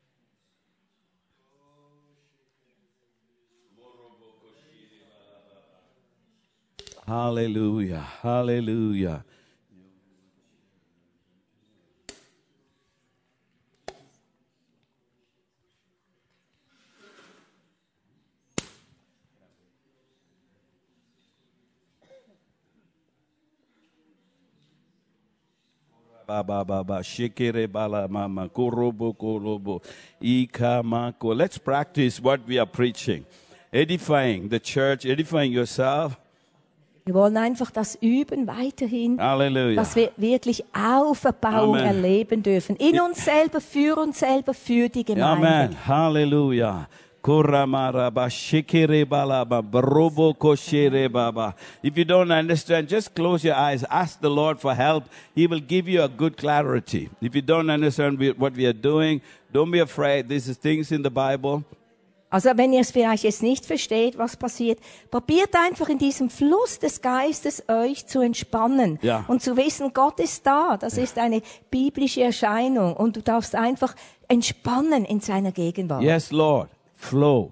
Hallelujah, hallelujah. Baba baba shikere bala mama korobo korobo ikamako. Let's practice what we are preaching. Edifying the church, edifying yourself. Wir wollen einfach das üben weiterhin, Halleluja. dass wir wirklich Auferbauung Amen. erleben dürfen. In uns selber, für uns selber, für die Gemeinde. Amen. Hallelujah. If you don't understand, just close your eyes. Ask the Lord for help. He will give you a good clarity. If you don't understand what we are doing, don't be afraid. This is things in the Bible. Also wenn ihr es vielleicht jetzt nicht versteht, was passiert, probiert einfach in diesem Fluss des Geistes euch zu entspannen ja. und zu wissen, Gott ist da. Das ja. ist eine biblische Erscheinung und du darfst einfach entspannen in seiner Gegenwart. Yes, Lord. Flow.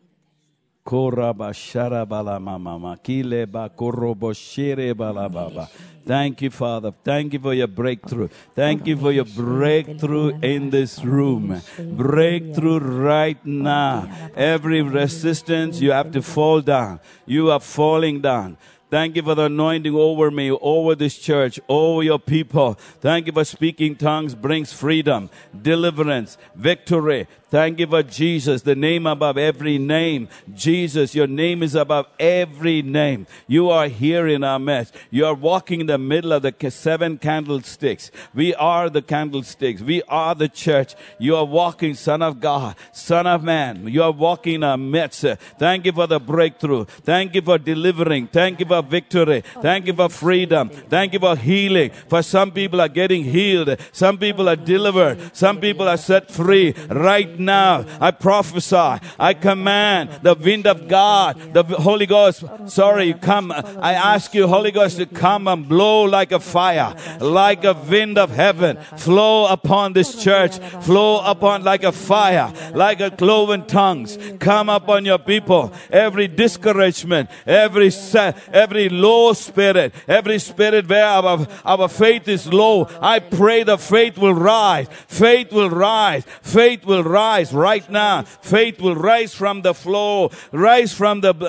Koraba sharabala mama kileba korobo shirebala baba. Thank you, Father. Thank you for your breakthrough. Thank you for your breakthrough in this room. Breakthrough right now. Every resistance, you have to fall down. You are falling down. Thank you for the anointing over me, over this church, over your people. Thank you for speaking tongues brings freedom, deliverance, victory. Thank you for Jesus, the name above every name. Jesus, your name is above every name. You are here in our midst. You are walking in the middle of the seven candlesticks. We are the candlesticks. We are the church. You are walking, Son of God, Son of Man. You are walking in our midst. Thank you for the breakthrough. Thank you for delivering. Thank you for victory. Thank you for freedom. Thank you for healing. For some people are getting healed. Some people are delivered. Some people are set free right now. Now, I prophesy, I command the wind of God, the Holy Ghost, sorry, come, I ask you, Holy Ghost, to come and blow like a fire, like a wind of heaven, flow upon this church, flow upon like a fire, like a cloven tongues, come upon your people, every discouragement, every set, every low spirit, every spirit where our, our faith is low, I pray the faith will rise, faith will rise, faith will rise. Right now, faith will rise from the flow, rise from the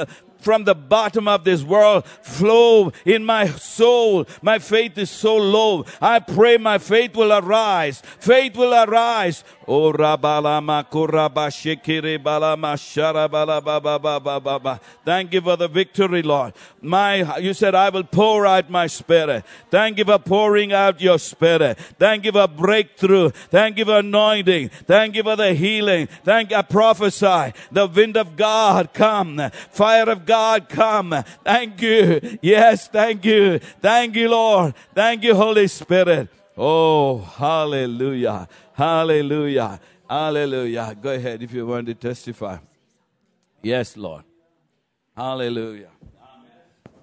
from the bottom of this world flow in my soul. My faith is so low. I pray my faith will arise. Faith will arise. Oh, rabalama kuraba shikiri balama sharabala baba baba baba. Thank you for the victory, Lord. My, you said I will pour out my spirit. Thank you for pouring out your spirit. Thank you for breakthrough. Thank you for anointing. Thank you for the healing. Thank you. I prophesy. The wind of God come. Fire of God come. Thank you. Yes, thank you. Thank you, Lord. Thank you, Holy Spirit. Oh, hallelujah. Hallelujah. Hallelujah. Go ahead if you want to testify. Yes, Lord. Hallelujah. Amen.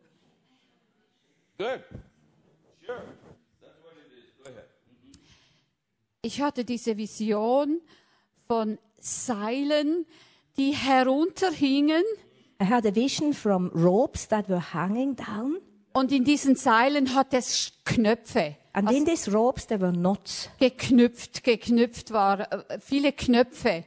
Good. Sure. That's what it is. Go ahead. Mm-hmm. Ich hatte diese Vision von Seilen, die herunterhingen. I had a vision from ropes that were hanging down. Und in diesen Seilen hat es Knöpfe. And in these ropes there were knots. Geknüpft, geknüpft war, äh, viele Knöpfe.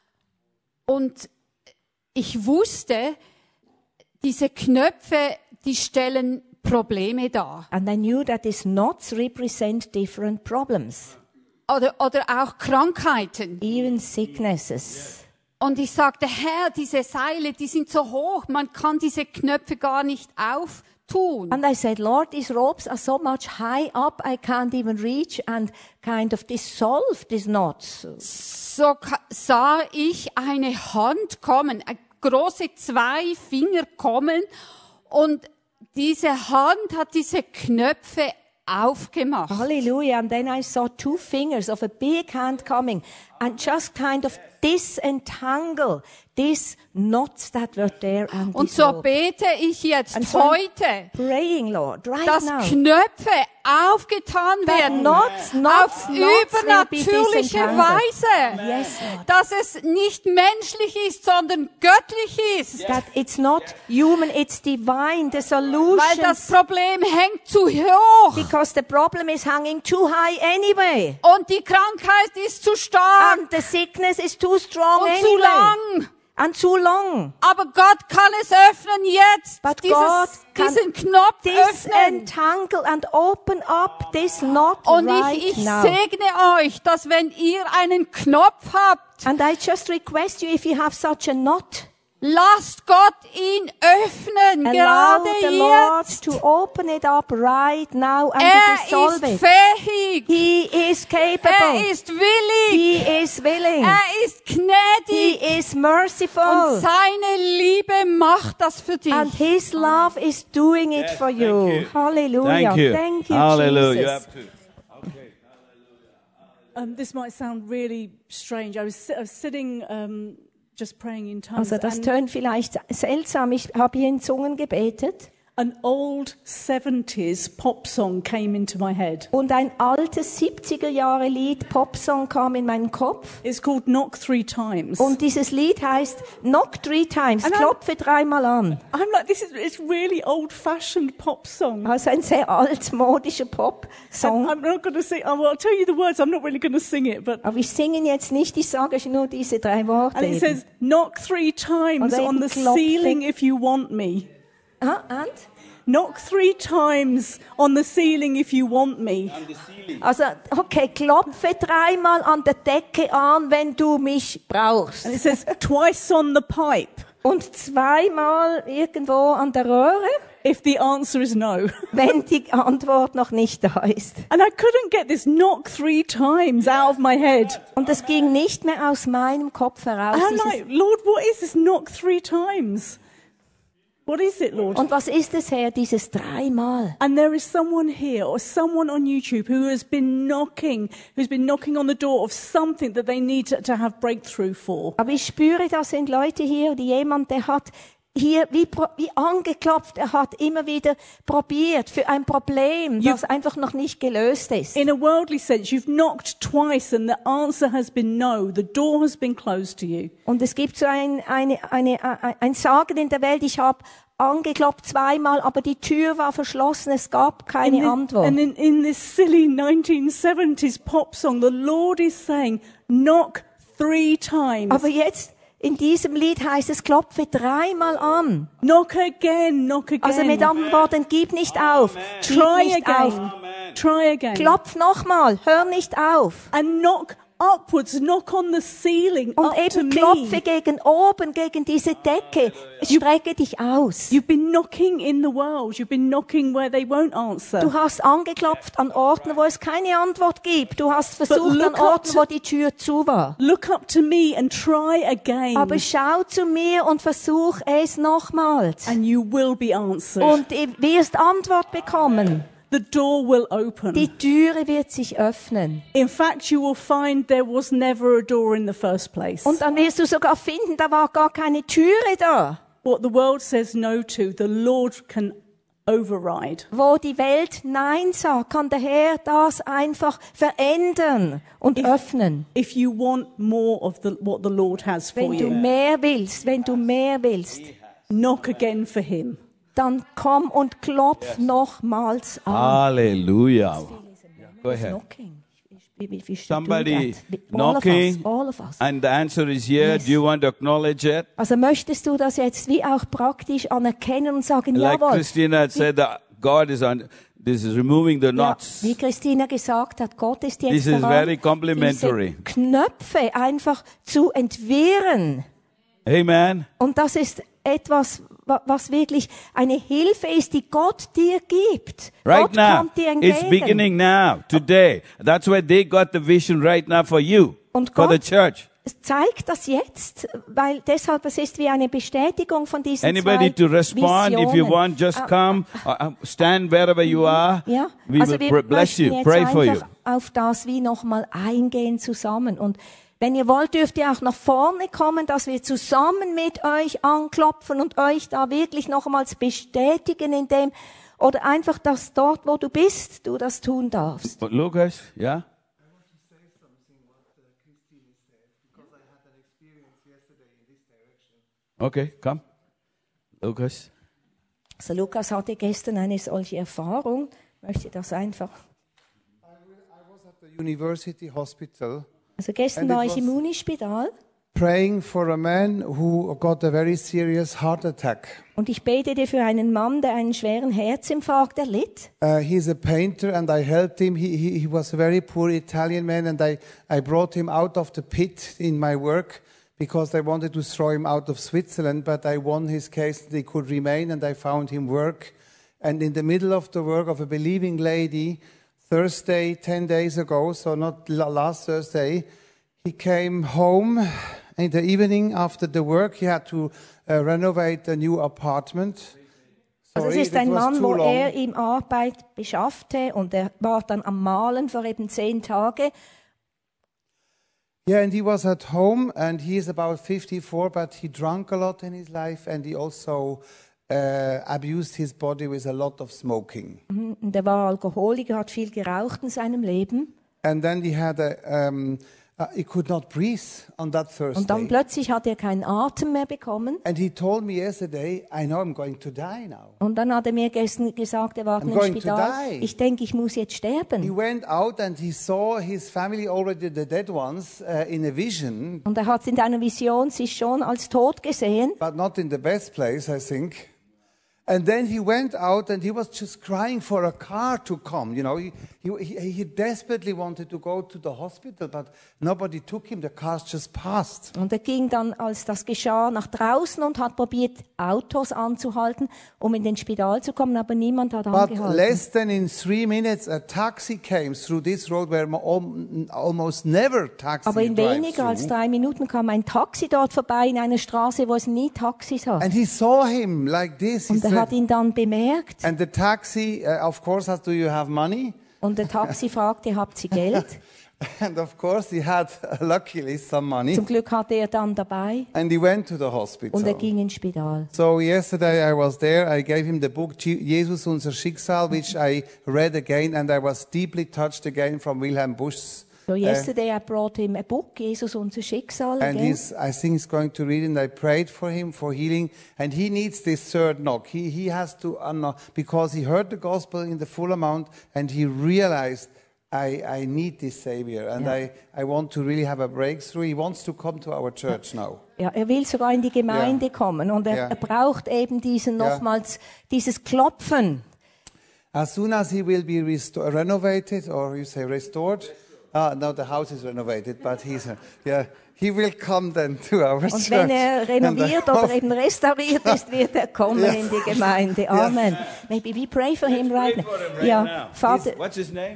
Und ich wusste, diese Knöpfe, die stellen Probleme dar. And I knew that these knots represent different problems. Oder, oder auch Krankheiten. Even sicknesses. Und ich sagte, Herr, diese Seile, die sind so hoch, man kann diese Knöpfe gar nicht auftun. And I said, Lord, these ropes are so much high up, I can't even reach and kind of dissolve these knots. So sah ich eine Hand kommen, große zwei Finger kommen und diese Hand hat diese Knöpfe aufgemacht. Hallelujah. And then I saw two fingers of a big hand coming and just kind of disentangle these knots that were there and Und so dissolve. bete ich jetzt And so heute, praying, Lord, right dass now. Knöpfe aufgetan That werden knots, knots, auf knots will be übernatürliche disentangled. Weise, Yes, Lord. dass es nicht menschlich ist, sondern göttlich ist. That it's not human, it's divine, the Weil solution. das Problem hängt zu hoch Because the problem is hanging too high anyway. und die Krankheit ist zu stark And the sickness is too strong und anyway. zu lang. And too long. Aber Gott kann es öffnen jetzt, But dieses, God can diesen Knopf öffnen. Disentangle and open up this knot Und right ich, ich now. segne euch, dass wenn ihr einen Knopf habt, And I just request you, if you have such a knot, lasst Gott ihn öffnen, allow gerade the Lord jetzt. to open it up right now and Er to dissolve ist it. fähig. He is capable. Er ist willig. He is willing. Er ist He gnädig. is Und merciful. seine Liebe macht das für dich. And His love is doing it Yes, for thank you. you. Hallelujah. Thank you. Thank you, Hallelujah. You Jesus. have to. Okay. Um, this might sound really strange. I was, si- I was sitting um, just praying in tongues. Also das and tönt vielleicht seltsam. Ich habe hier in Zungen gebetet. an old seventies pop song came into my head. Und ein altes siebziger Jahre Lied, Popsong, kam in meinen Kopf. It's called Knock Three Times. Und dieses Lied heißt Knock Three Times, And I- klopfe dreimal an. I'm like, this is it's really old-fashioned pop song. Also ein sehr altmodischer And Pop-Song. I'm not going to sing. Oh, well, I'll tell you the words. I'm not really going to sing it, but Aber ich singe ihn jetzt nicht, ich sage euch nur diese drei Worte. and it eben. says, "Knock three times Oder on eben the klopfe. ceiling if you want me. Ah, and? Knock three times on the ceiling if you want me." Also, okay, klopfe dreimal an der Decke an, wenn du mich brauchst. And it says twice on the pipe Und zweimal irgendwo an der Röhre, if the answer is no. wenn die Antwort noch nicht da ist. And I couldn't get this knock three times out of my head. Und es ging nicht mehr aus meinem Kopf heraus. And I'm Dieses, like, Lord, what is this knock three times? What is it, Lord? und was ist es, Herr, dieses dreimal? And there is someone here or someone on YouTube who has been knocking, who's been knocking on the door of something that they need to, to have breakthrough for. Aber ich spüre, das sind Leute hier, die jemand, der hat hier wie, pro- wie angeklopft, er hat immer wieder probiert für ein Problem, You- das einfach noch nicht gelöst ist. In a worldly sense, you've knocked twice and the answer has been no. The door has been closed to you. Und es gibt so ein, eine, eine, ein, ein Sagen in der Welt, ich habe angeklopft zweimal, aber die Tür war verschlossen, es gab keine And, in, Antwort. and in, in this silly nineteen seventies pop song, the Lord is saying, knock three times. Aber jetzt, In diesem Lied heißt es, klopfe dreimal an. Knock again, knock again. Also mit anderen Worten, gib nicht auf. Gib Try nicht again. auf. Try again. Klopf nochmal, hör nicht auf. And knock upwards, knock on the ceiling, Und up to eben me. klopfe gegen oben, gegen diese Decke. Strecke dich aus. You've been knocking in the world. You've been knocking where they won't answer. Du hast angeklopft an Orten, wo es keine Antwort gibt. Du hast versucht look an up Orten, to- wo die Tür zu war. Look up to me and try again. Aber schau zu mir und versuch es nochmals. And you will be answered. Und du wirst Antwort bekommen. The door will open. Die Türe wird sich öffnen. In fact, you will find there was never a door in the first place. Und dann wirst du sogar finden, da war gar keine Türe da. What the world says no to, the Lord can override. Wo die Welt Nein sagt, kann der Herr das einfach verändern und öffnen. If you want more of the, what the Lord has for Wenn du you, mehr willst, wenn du mehr willst, knock again for him. dann komm und klopf nochmals an. Hallelujah. Go ahead. Knocking. We, we, we should Somebody do that. All knocking, of us, all of us. and the answer is yeah. Yes. Do you want to acknowledge it? Also möchtest du das jetzt wie auch praktisch anerkennen und sagen, Like jawohl. Christina had said, that God is on. This is removing the Ja, knots. wie Christina gesagt hat, Gott ist jetzt This is daran, very complimentary. diese Knöpfe einfach zu entwirren. Amen. Und das ist etwas, wa- was wirklich eine Hilfe ist, die Gott dir gibt. Right Gott now, kommt dir it's entgegen. beginning now, today. That's why they got the vision right now for you, Und for the Gott church. Es zeigt das jetzt, weil deshalb es ist wie eine Bestätigung von diesen Anybody zwei to respond, if you Visionen. want, just Ah, come, uh, uh, stand wherever you are. Ja, We also will wir pr- bless möchten you, jetzt pray for you. einfach auf das wie nochmal eingehen zusammen. Und wenn ihr wollt, dürft ihr auch nach vorne kommen, dass wir zusammen mit euch anklopfen und euch da wirklich nochmals bestätigen in dem, oder einfach, dass dort, wo du bist, du das tun darfst. But Lucas, yeah? Okay, come. Lucas. Also Lukas hatte gestern eine solche Erfahrung, möchte das einfach. I was at the university hospital Also gestern And it war ich im was- Unispital praying for a man who got a very serious heart attack. und ich betete für einen Mann, der einen schweren Herzinfarkt erlitt. Uh, he's a painter and I helped him. He, he, he was a very poor Italian man and I, I brought him out of the pit in my work because they wanted to throw him out of Switzerland, but I won his case. They could remain and I found him work. And in the middle of the work of a believing lady, Thursday, ten days ago, so not la- last Thursday, he came home in the evening after the work. He had to uh, renovate a new apartment. Also es Sorry, ist that ein was Mann, too wo long. er ihm Arbeit beschaffte und er war dann am Malen vor eben zehn Tagen. Yeah, and he was at home, and he is about fifty-four, but he drank a lot in his life, and he also uh, abused his body with a lot of smoking. Und er war Alkoholiker, hat viel geraucht in seinem Leben. And then he had a, um, uh, he could not breathe on that Und dann Thursday. plötzlich hat er keinen Atem mehr bekommen. And he told me yesterday, I know I'm going to die now. Und dann hat er mir gestern gesagt, er war I'm im going to Spital. die. Ich denke, ich muss jetzt He sterben. went out and he saw his family, already the dead ones, uh, in a vision, Und er hat in einer Vision sich schon als tot gesehen. but not in the best place, I think. And then he went out and he was just crying for a car to come. You know, he, he, he desperately wanted to go to the hospital, but nobody took him. The cars just passed. Und er ging dann, als das geschah, nach draußen und hat probiert, Autos anzuhalten, um in den Spital zu kommen, aber niemand hat But angehalten. less than in three minutes, a taxi came through this road where mo- al- almost never taxi Aber in drive weniger als through. drei Minuten kam ein Taxi dort vorbei, in einer Straße, wo es nie Taxis hat. And he saw him like this. He Und er said, hat ihn dann bemerkt. and the taxi, uh, of course, asked, do you have money? Und der Taxi fragte, habt ihr Geld? And of course, he had, luckily, some money. Zum Glück hatte er dann dabei. And he went to the Und er hospital. ging ins Spital. So yesterday I was there. I gave him the book Je- Jesus unser Schicksal, which I read again, and I was deeply touched again from Wilhelm Busch's. So yesterday I brought him a book, Jesus unser Schicksal. And again. he's, I think he's going to read it, and I prayed for him for healing. And he needs this third knock. He, he has to unlock, because he heard the gospel in the full amount, and he realized I, I need this Savior, and Ja. I, I want to really have a breakthrough. He wants to come to our church now. Ja, er will sogar in die Gemeinde Ja. kommen und er, Ja. er braucht eben diesen Ja. nochmals, dieses Klopfen. As soon as he will be resto- renovated, or you say restored, ah, no, the house is renovated, but he's, uh, yeah, he will come then to our Und church. wenn er And I renoviert oder hope- eben restauriert ist, wird er kommen Ja. in die Gemeinde. Amen. Maybe we pray for him right now. Ja, Vater, He's- what's his name?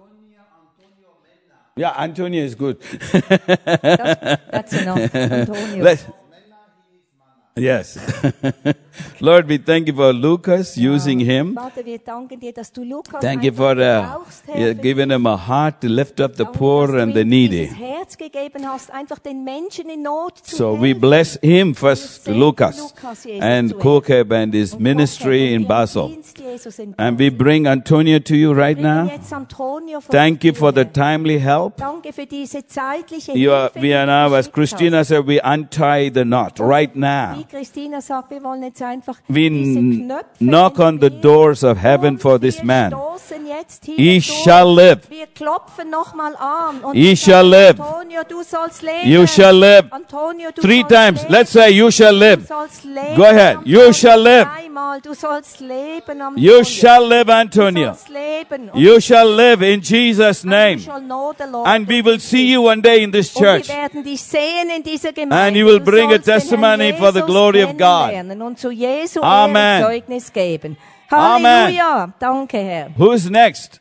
Yeah, Antonia is good. that's enough. Antonio. Let- yes. Lord, we thank you for Lucas, using him. Vater, wir danken dir, dass du Lukas Thank you einfach for uh, gebrauchst, Herr, yeah, für giving him a heart to lift up the Danke, poor dass du and the ihm needy. dieses Herz gegeben hast, einfach den Menschen in Not zu So we helfen. bless him first, Wir segnen Lucas, Lukas, Jesus, and zuerst. Kokeb and his Und ministry Gott, in ihren Basel. Dienst, Jesus, in And Basel. we bring Antonia to you right Bringen now. jetzt Antonio vor Thank you dir, for the Herr. timely help. Danke für diese zeitliche You are, Hilfe, we die are du now, as geschickt Christina hast. said, we untie the knot right now. Wie Christina sagt, wir wollen jetzt einfach We diese n- Knöpfe knock on the entnehmen. doors of heaven for Und this wir man. stoßen jetzt hier He durch. shall live. Wir klopfen nochmal an. Und He wir shall sagen, live. Antonio, du sollst leben. You shall live. Antonio, du Three sollst times. leben. Let's say you shall Du live. sollst leben. Go ahead. You Antonio. shall live. Dreimal. Du sollst leben, Antonio. You shall live, Du Antonia. sollst leben. Und You shall live in Jesus' you name. shall know the Lord. And we will see you one day in this Und wir church. werden dich sehen in dieser Gemeinde. And you will Du bring a sollst den Herrn testimony for the Jesus glory of God. kennenlernen Und zu Jesu Amen. Ehre Zeugnis geben. Amen. Halleluja. Danke, Herr. Who's next?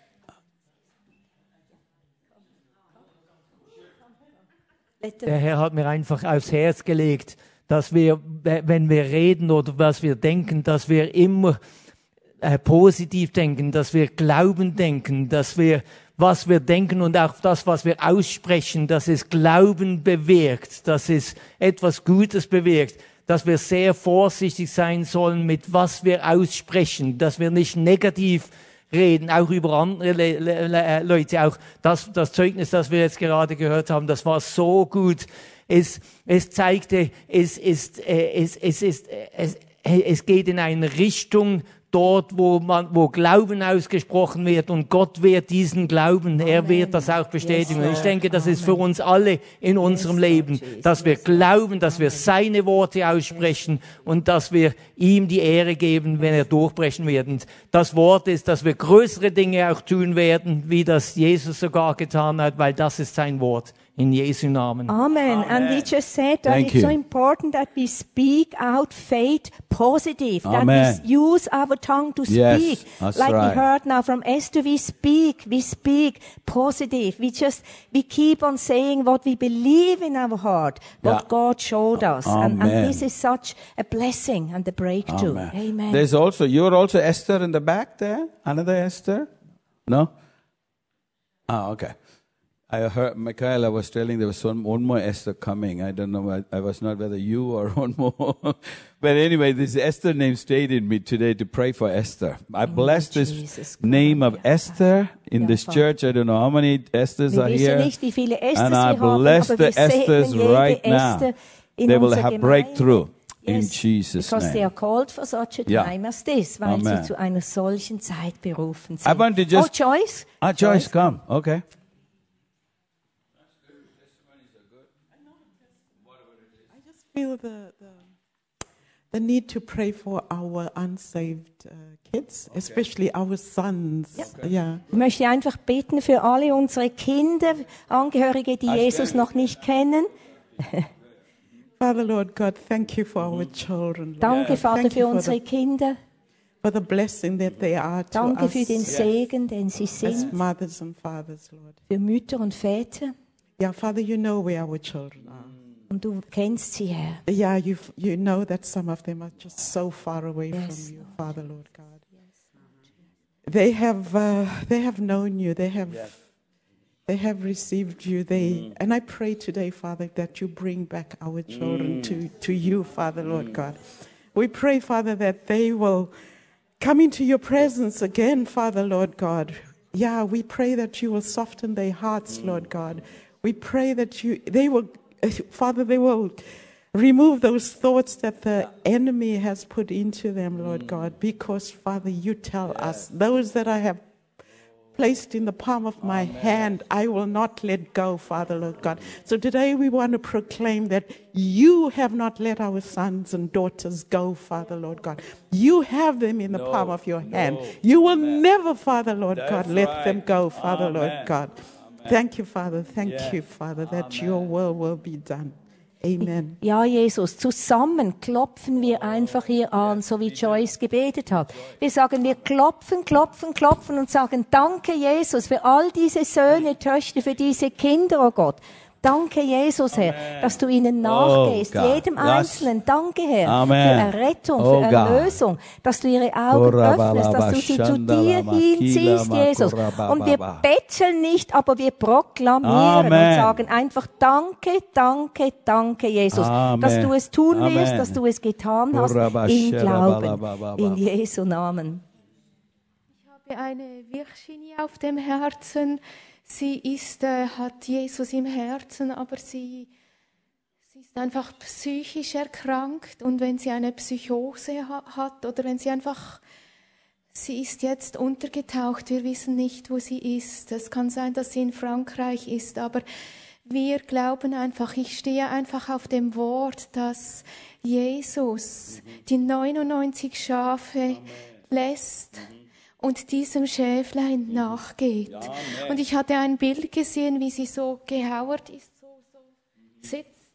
Der Herr hat mir einfach aufs Herz gelegt, dass wir, wenn wir reden oder was wir denken, dass wir immer äh, positiv denken, dass wir Glauben denken, dass wir, was wir denken und auch das, was wir aussprechen, dass es Glauben bewirkt, dass es etwas Gutes bewirkt, dass wir sehr vorsichtig sein sollen mit was wir aussprechen, dass wir nicht negativ reden, auch über andere Le Le Le Leute. Auch das, das Zeugnis, das wir jetzt gerade gehört haben, das war so gut. Es, es zeigte, es ist, äh, es, es ist, äh, es, es geht in eine Richtung dort, wo man, wo Glauben ausgesprochen wird und Gott wird diesen Glauben, er wird das auch bestätigen. Und ich denke, das ist für uns alle in unserem Leben, dass wir glauben, dass wir seine Worte aussprechen und dass wir ihm die Ehre geben, wenn er durchbrechen wird. Und das Wort ist, dass wir größere Dinge auch tun werden, wie das Jesus sogar getan hat, weil das ist sein Wort. In Jesu Namen. Amen. And he just said that Thank it's you. so important that we speak out faith positive, Amen. that we use our tongue to Yes, speak. that's like right. we heard now from Esther, we speak, we speak positive. We just, we keep on saying what we believe in our heart, what Yeah. God showed us. And, and Amen. this is such a blessing and a breakthrough. Amen. Amen. There's also, you're also Esther in the back there? Another Esther? No? Ah, okay. I heard, Michaela was telling there was one, one more Esther coming. I don't know, I, I was not whether you or one more. But anyway, this Esther name stayed in me today to pray for Esther. I bless this Jesus. name of Ja, Esther in Ja, this Vater. church. I don't know how many Esthers Wir are wissen here. nicht, wie viele Esthers And I wir haben, bless aber wir the Esthers segnen jede right now. Esther in They will unserer have Gemeinde. breakthrough in Yes, Jesus' because they name. are called for such a Ja. time as this, weil Amen. sie zu einer solchen Zeit berufen sind. I want to just- oh, Joyce? Ah, Joyce, come. Okay. Feel the, the, the need to pray for our unsaved uh, kids, especially our sons. Yeah. Ich möchte einfach bitten für alle unsere Kinder, Angehörige, die Jesus noch nicht kennen. Father, Lord God, thank you for our children. Lord. Danke, Vater, Thank für you for unsere the, Kinder. for the blessing that they are to Danke us für den Segen, den sie as sind, mothers and fathers, Lord. für Mütter und Väter. Yeah, Father, you know where our children are. Und du kennst sie, Herr. Yeah, you you know that some of them are just so far away Yes, from you, Father, Lord God. They have uh, they have known you. They have they have received you. They and I pray today, Father, that you bring back our children to to you, Father, Lord God. We pray, Father, that they will come into your presence again, Father, Lord God. Yeah, we pray that you will soften their hearts, Lord God. We pray that you they will. Father, they will remove those thoughts that the enemy has put into them, Lord God, because, Father, you tell us, those that I have placed in the palm of my hand, I will not let go, Father, Lord God. So today we want to proclaim that you have not let our sons and daughters go, Father, Lord God. You have them in the No, palm of your hand. no. You will Amen. never, Father, Lord That's God, let right. them go, Father, Amen. Lord God. Amen. Thank you, Father. Thank Yes. you, Father, that Amen. your will will be done. Amen. Ja, Jesus, zusammen klopfen wir einfach hier an, so wie Joyce gebetet hat. Wir sagen, wir klopfen, klopfen, klopfen und sagen, danke Jesus für all diese Söhne, Töchter, für diese Kinder, oh Gott. Danke, Jesus, Herr, dass du ihnen nachgehst, Oh, God. jedem Yes. Einzelnen. Danke, Herr, Amen. für Errettung, Oh, für God. Erlösung, dass du ihre Augen öffnest, dass du sie zu dir hinziehst, Jesus. Und wir betteln nicht, aber wir proklamieren Amen. und sagen einfach Danke, danke, danke, Jesus, Amen. dass du es tun Amen. wirst, dass du es getan hast, im Glauben, in Jesu Namen. Ich habe eine Virginie auf dem Herzen. Sie ist, äh, hat Jesus im Herzen, aber sie, sie ist einfach psychisch erkrankt. Und wenn sie eine Psychose ha- hat oder wenn sie einfach, sie ist jetzt untergetaucht, wir wissen nicht, wo sie ist. Es kann sein, dass sie in Frankreich ist, aber wir glauben einfach, ich stehe einfach auf dem Wort, dass Jesus die neunundneunzig Schafe lässt und diesem Schäflein nachgeht. Amen. Und ich hatte ein Bild gesehen, wie sie so gehauert ist, so, so sitzt.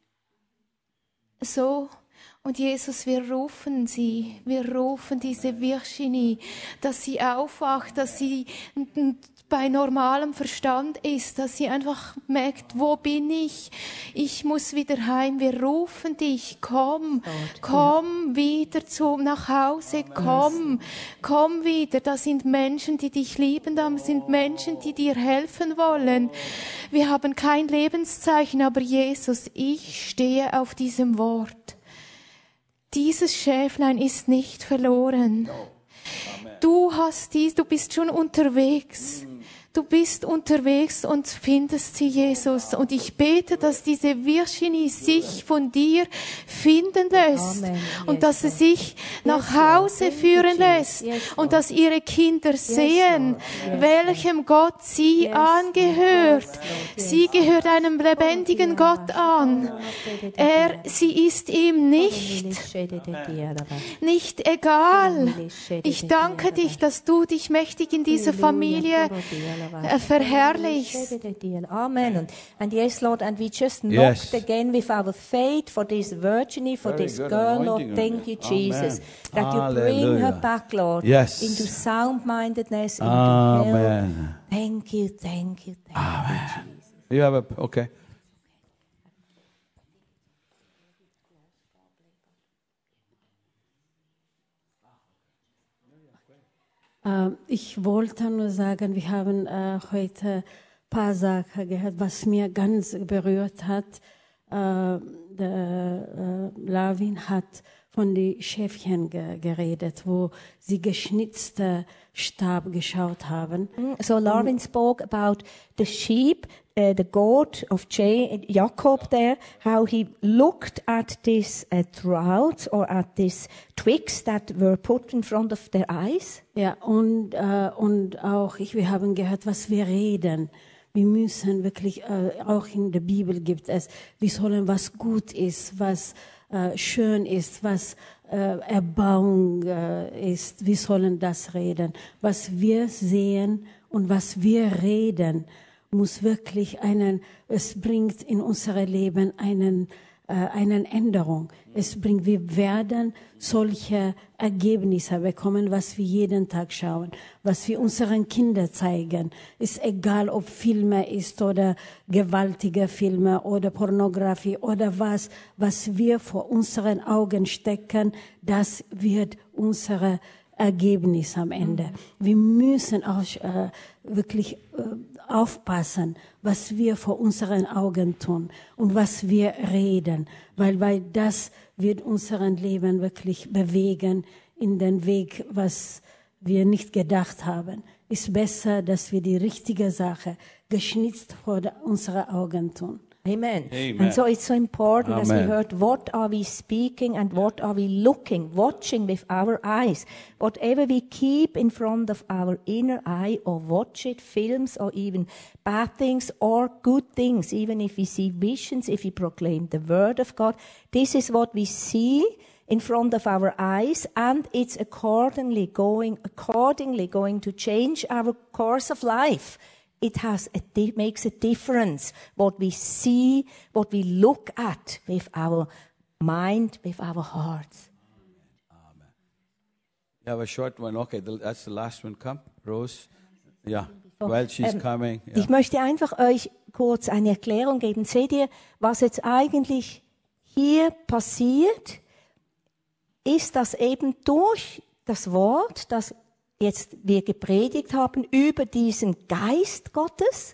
So. Und Jesus, wir rufen sie, wir rufen diese Virginie, dass sie aufwacht, dass sie bei normalem Verstand ist, dass sie einfach merkt, wo bin ich? Ich muss wieder heim. Wir rufen dich, komm, komm wieder zu, nach Hause, komm, komm wieder. Das sind Menschen, die dich lieben, das sind Menschen, die dir helfen wollen. Wir haben kein Lebenszeichen, aber Jesus, ich stehe auf diesem Wort. Dieses Schäflein ist nicht verloren. Du hast dies, du bist schon unterwegs. Du bist unterwegs und findest sie, Jesus. Und ich bete, dass diese Virginie sich von dir finden lässt. Amen. Und dass sie sich nach Hause führen lässt. Und dass ihre Kinder sehen, welchem Gott sie angehört. Sie gehört einem lebendigen Gott an. Er, sie ist ihm nicht, nicht egal. Ich danke dich, dass du dich mächtig in dieser Familie verherrlichst. Amen. And, and yes, Lord, and we just Yes. knocked again with our faith for this Virginie, for Very this good girl, anointing Lord. on Thank her. you, Jesus, Amen. that you bring her Hallelujah. back, Lord, Yes. into sound-mindedness, into Amen. health. Thank you, thank you, thank you, Jesus. You have a, okay. Ähm, Ich wollte nur sagen, wir haben äh, heute ein paar Sachen gehört, was mir ganz berührt hat. Äh, der, äh, Lavin hat von den Schäfchen ge geredet, wo sie geschnitzte Stab geschaut haben. So Larvin spoke about the sheep, uh, the goat of J- Jacob there, how he looked at this uh, drought or at these twigs that were put in front of their eyes. Ja, und, äh, und auch, ich, wir haben gehört, was wir reden. Wir müssen wirklich, äh, auch in der Bibel gibt es, wir sollen, was gut ist, was äh, schön ist, was äh, Erbauung äh, ist, wir sollen das reden. Was wir sehen und was wir reden, muss wirklich einen, es bringt in unser Leben einen, äh, eine Änderung. Es bringt, wir werden solche Ergebnisse bekommen, was wir jeden Tag schauen, was wir unseren Kindern zeigen. Ist egal, ob Filme ist oder gewaltige Filme oder Pornografie oder was, was wir vor unseren Augen stecken, das wird unsere Ergebnis am Ende. Wir müssen auch äh, wirklich äh, aufpassen, was wir vor unseren Augen tun und was wir reden, weil, weil das wird unseren Leben wirklich bewegen in den Weg, was wir nicht gedacht haben. Ist besser, dass wir die richtige Sache geschnitzt vor unseren Augen tun. Amen. Amen. And so it's so important, as we Amen. heard, what are we speaking and what are we looking, watching with our eyes. Whatever we keep in front of our inner eye or watch it, films or even bad things or good things, even if we see visions, if we proclaim the word of God, this is what we see in front of our eyes, and it's accordingly going, accordingly going to change our course of life. It has a di- makes a difference what we see, what we look at with our mind, with our hearts. Amen. You have a short one. Okay, the, that's the last one. Come, Rose. Yeah. While she's Ähm, coming. Yeah. Ich möchte einfach euch kurz eine Erklärung geben. Seht ihr, was jetzt eigentlich hier passiert, ist, dass eben durch das Wort, das jetzt wir gepredigt haben, über diesen Geist Gottes,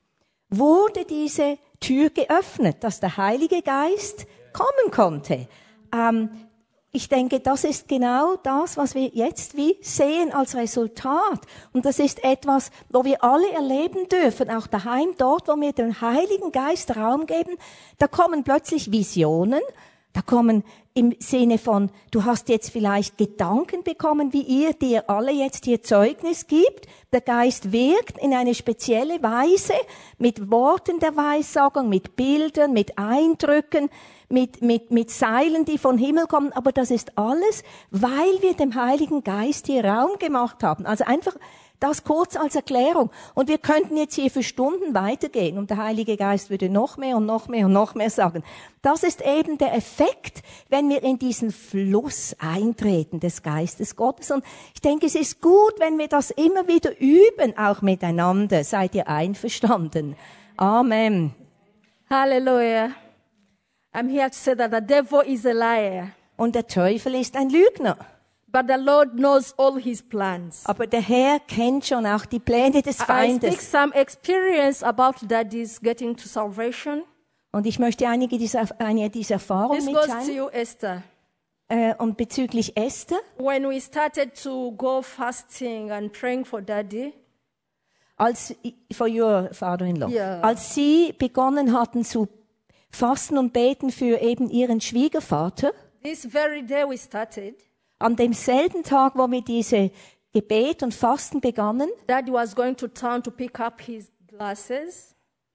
wurde diese Tür geöffnet, dass der Heilige Geist kommen konnte. Ähm, ich denke, das ist genau das, was wir jetzt wie sehen als Resultat. Und das ist etwas, wo wir alle erleben dürfen, auch daheim, dort, wo wir dem Heiligen Geist Raum geben, da kommen plötzlich Visionen, da kommen im Sinne von, du hast jetzt vielleicht Gedanken bekommen, wie ihr, die ihr alle jetzt hier Zeugnis gibt. Der Geist wirkt in eine spezielle Weise, mit Worten der Weissagung, mit Bildern, mit Eindrücken, mit, mit, mit Seilen, die vom Himmel kommen. Aber das ist alles, weil wir dem Heiligen Geist hier Raum gemacht haben. Also einfach das kurz als Erklärung. Und wir könnten jetzt hier für Stunden weitergehen und der Heilige Geist würde noch mehr und noch mehr und noch mehr sagen. Das ist eben der Effekt, wenn wir in diesen Fluss eintreten des Geistes Gottes. Und ich denke, es ist gut, wenn wir das immer wieder üben, auch miteinander. Seid ihr einverstanden? Amen. Hallelujah. I'm here to say that the devil is a liar. Und der Teufel ist ein Lügner. But the Lord knows all his plans. Aber der Herr kennt schon auch die Pläne des I speak Feindes. some experience about daddies getting to salvation. Und ich möchte einige dieser, eine dieser Erfahrungen This goes to mitteilen. you, Esther. Äh, und bezüglich Esther, When we started to go fasting and praying for daddy, als, for your father-in-law, Ja. als sie begonnen hatten zu fasten und beten für eben ihren Schwiegervater, this very day we started, an demselben Tag, wo wir diese Gebet und Fasten begannen, daddy was going to town to pick up his glasses.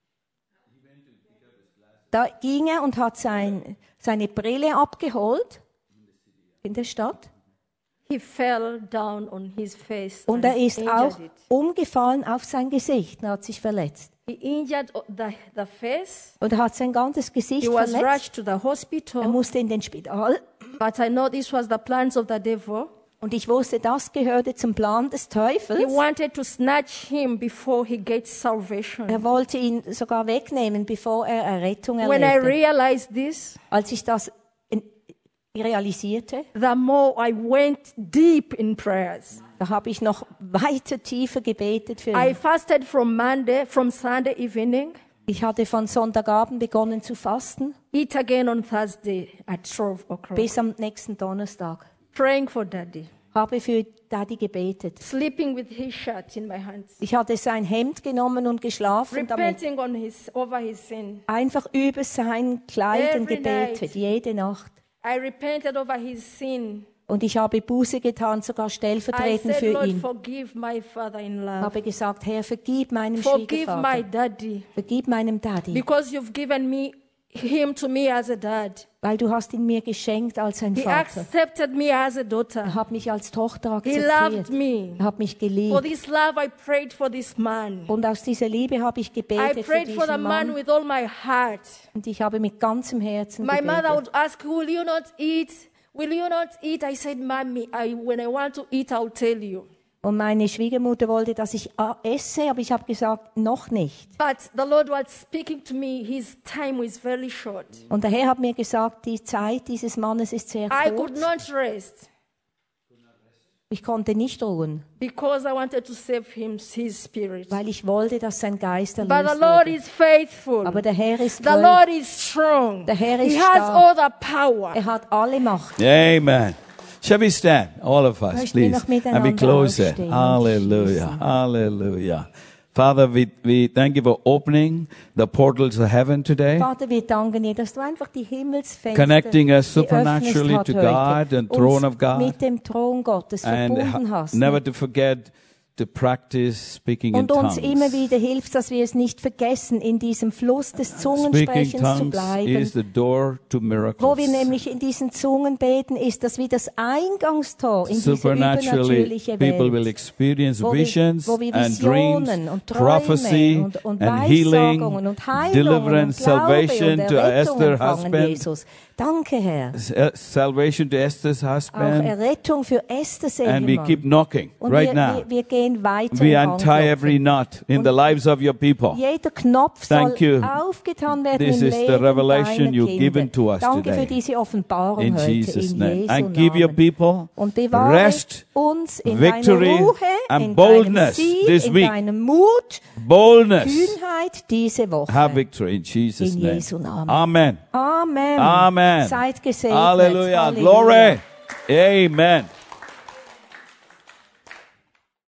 da ging er und hat sein, seine Brille abgeholt in der Stadt. He fell down on his face Und and er ist injured auch it. umgefallen auf sein Gesicht und hat sich verletzt. He injured the, the face. Und er hat sein ganzes Gesicht He was verletzt. rushed to the Er hospital. musste in den Spital. But I know this was the plans of the devil. Und ich wusste, das gehörte zum Plan des He Teufels. wanted to snatch him before he gets salvation. Er wollte ihn sogar wegnehmen, bevor er Errettung When I erlebte. realized this, Als ich das in, realisierte, the more I went deep in prayers. da habe ich noch weiter tiefer gebetet für I ihn. fasted from Monday, from Sunday evening, Ich hatte von Sonntagabend begonnen zu fasten, eat again on Thursday at twelve o'clock. bis am nächsten Donnerstag. Praying for daddy. Habe für Daddy gebetet. Sleeping with his shirt in my hands. Ich hatte sein Hemd genommen und geschlafen damit. Repenting on his, over his sin. Einfach über sein Kleiden Every gebetet, night. jede Nacht. I repented over his sin. Und ich habe Buße getan, sogar I stellvertretend said, für Lord, ihn. forgive my father-in-law. Habe gesagt, Herr, vergib meinem Forgive my Schwiegervater. daddy. Vergib meinem Daddy. Because you've given me him to me as a dad. Weil du hast ihn mir geschenkt als ein He Vater. accepted me as a Er daughter. hat mich als Tochter He loved akzeptiert. me. Er hat mich For geliebt. this love, I prayed for this man. Und aus dieser Liebe habe ich I gebetet für prayed for the diesen man Mann. with all my heart. Und ich habe mit ganzem Herzen My mother gebetet. would ask, will you not eat? Will you not eat? I said, Mommy, I, when I want to eat, I'll tell you. Und meine Schwiegermutter wollte, dass ich ah, esse, aber ich habe gesagt, noch nicht. But the Lord was speaking to me. His time is very short. Und der Herr hat mir gesagt, die Zeit dieses Mannes ist sehr I could kurz. not rest Ich konnte nicht ruhen, because I wanted to save him, his spirit. weil ich wollte, dass sein Geist But the erlöst Lord wurde. is faithful. Aber der Herr ist The treu. Lord is strong. Der Herr ist He has stark. all the power. Er hat alle Macht. Amen. Shall we stand, all of us, Möchten wir please, noch miteinander and we close it. aufstehen und Hallelujah, schließen? hallelujah. Father, we, we thank you for opening the portals of heaven today, Vater, wir danken dir, dass du einfach die Himmelsfenster connecting us geöffnet supernaturally hast to heute, God and uns throne of God, mit dem Thron Gottes and verbunden ha- hast. never to forget to practice speaking in Und uns immer tongues. wieder hilft, dass wir es nicht vergessen, in diesem Fluss des Speaking Zungensprechens zu tongues bleiben. is the door to Wo miracles. wir nämlich in diesen Zungen beten, ist das wie das Eingangstor in diese Supernaturally, übernatürliche people will Welt. experience Wo wir, visions wo wir and dreams, Visionen und Träume prophecy und, und and healing, Weissagungen und Heilungen deliverance, und Glaube salvation und to Errettung Esther empfangen, husband, Jesus. Danke, Herr. s- uh, salvation to Esther's Auch husband, Errettung für Esther's and we Ehemann. keep knocking Und right wir, now. wir, wir gehen weiter We im untie Anklopfen. every knot in the lives of your people. Jeder Knopf Thank soll you. aufgetan werden This im is the Leben revelation deiner you've Kinder. given to us Danke today. für diese Offenbarung In heute Jesus' in name. Jesu And give your Namen. people Und bewahre rest, uns in victory deiner Ruhe, and in boldness deinem Sieg, this in week. deinem Mut, boldness. Kühnheit diese Woche. Have victory in Jesus' In name. Jesu Namen. Amen. Amen. Amen. Seid gesegnet. Hallelujah. Glory. Amen.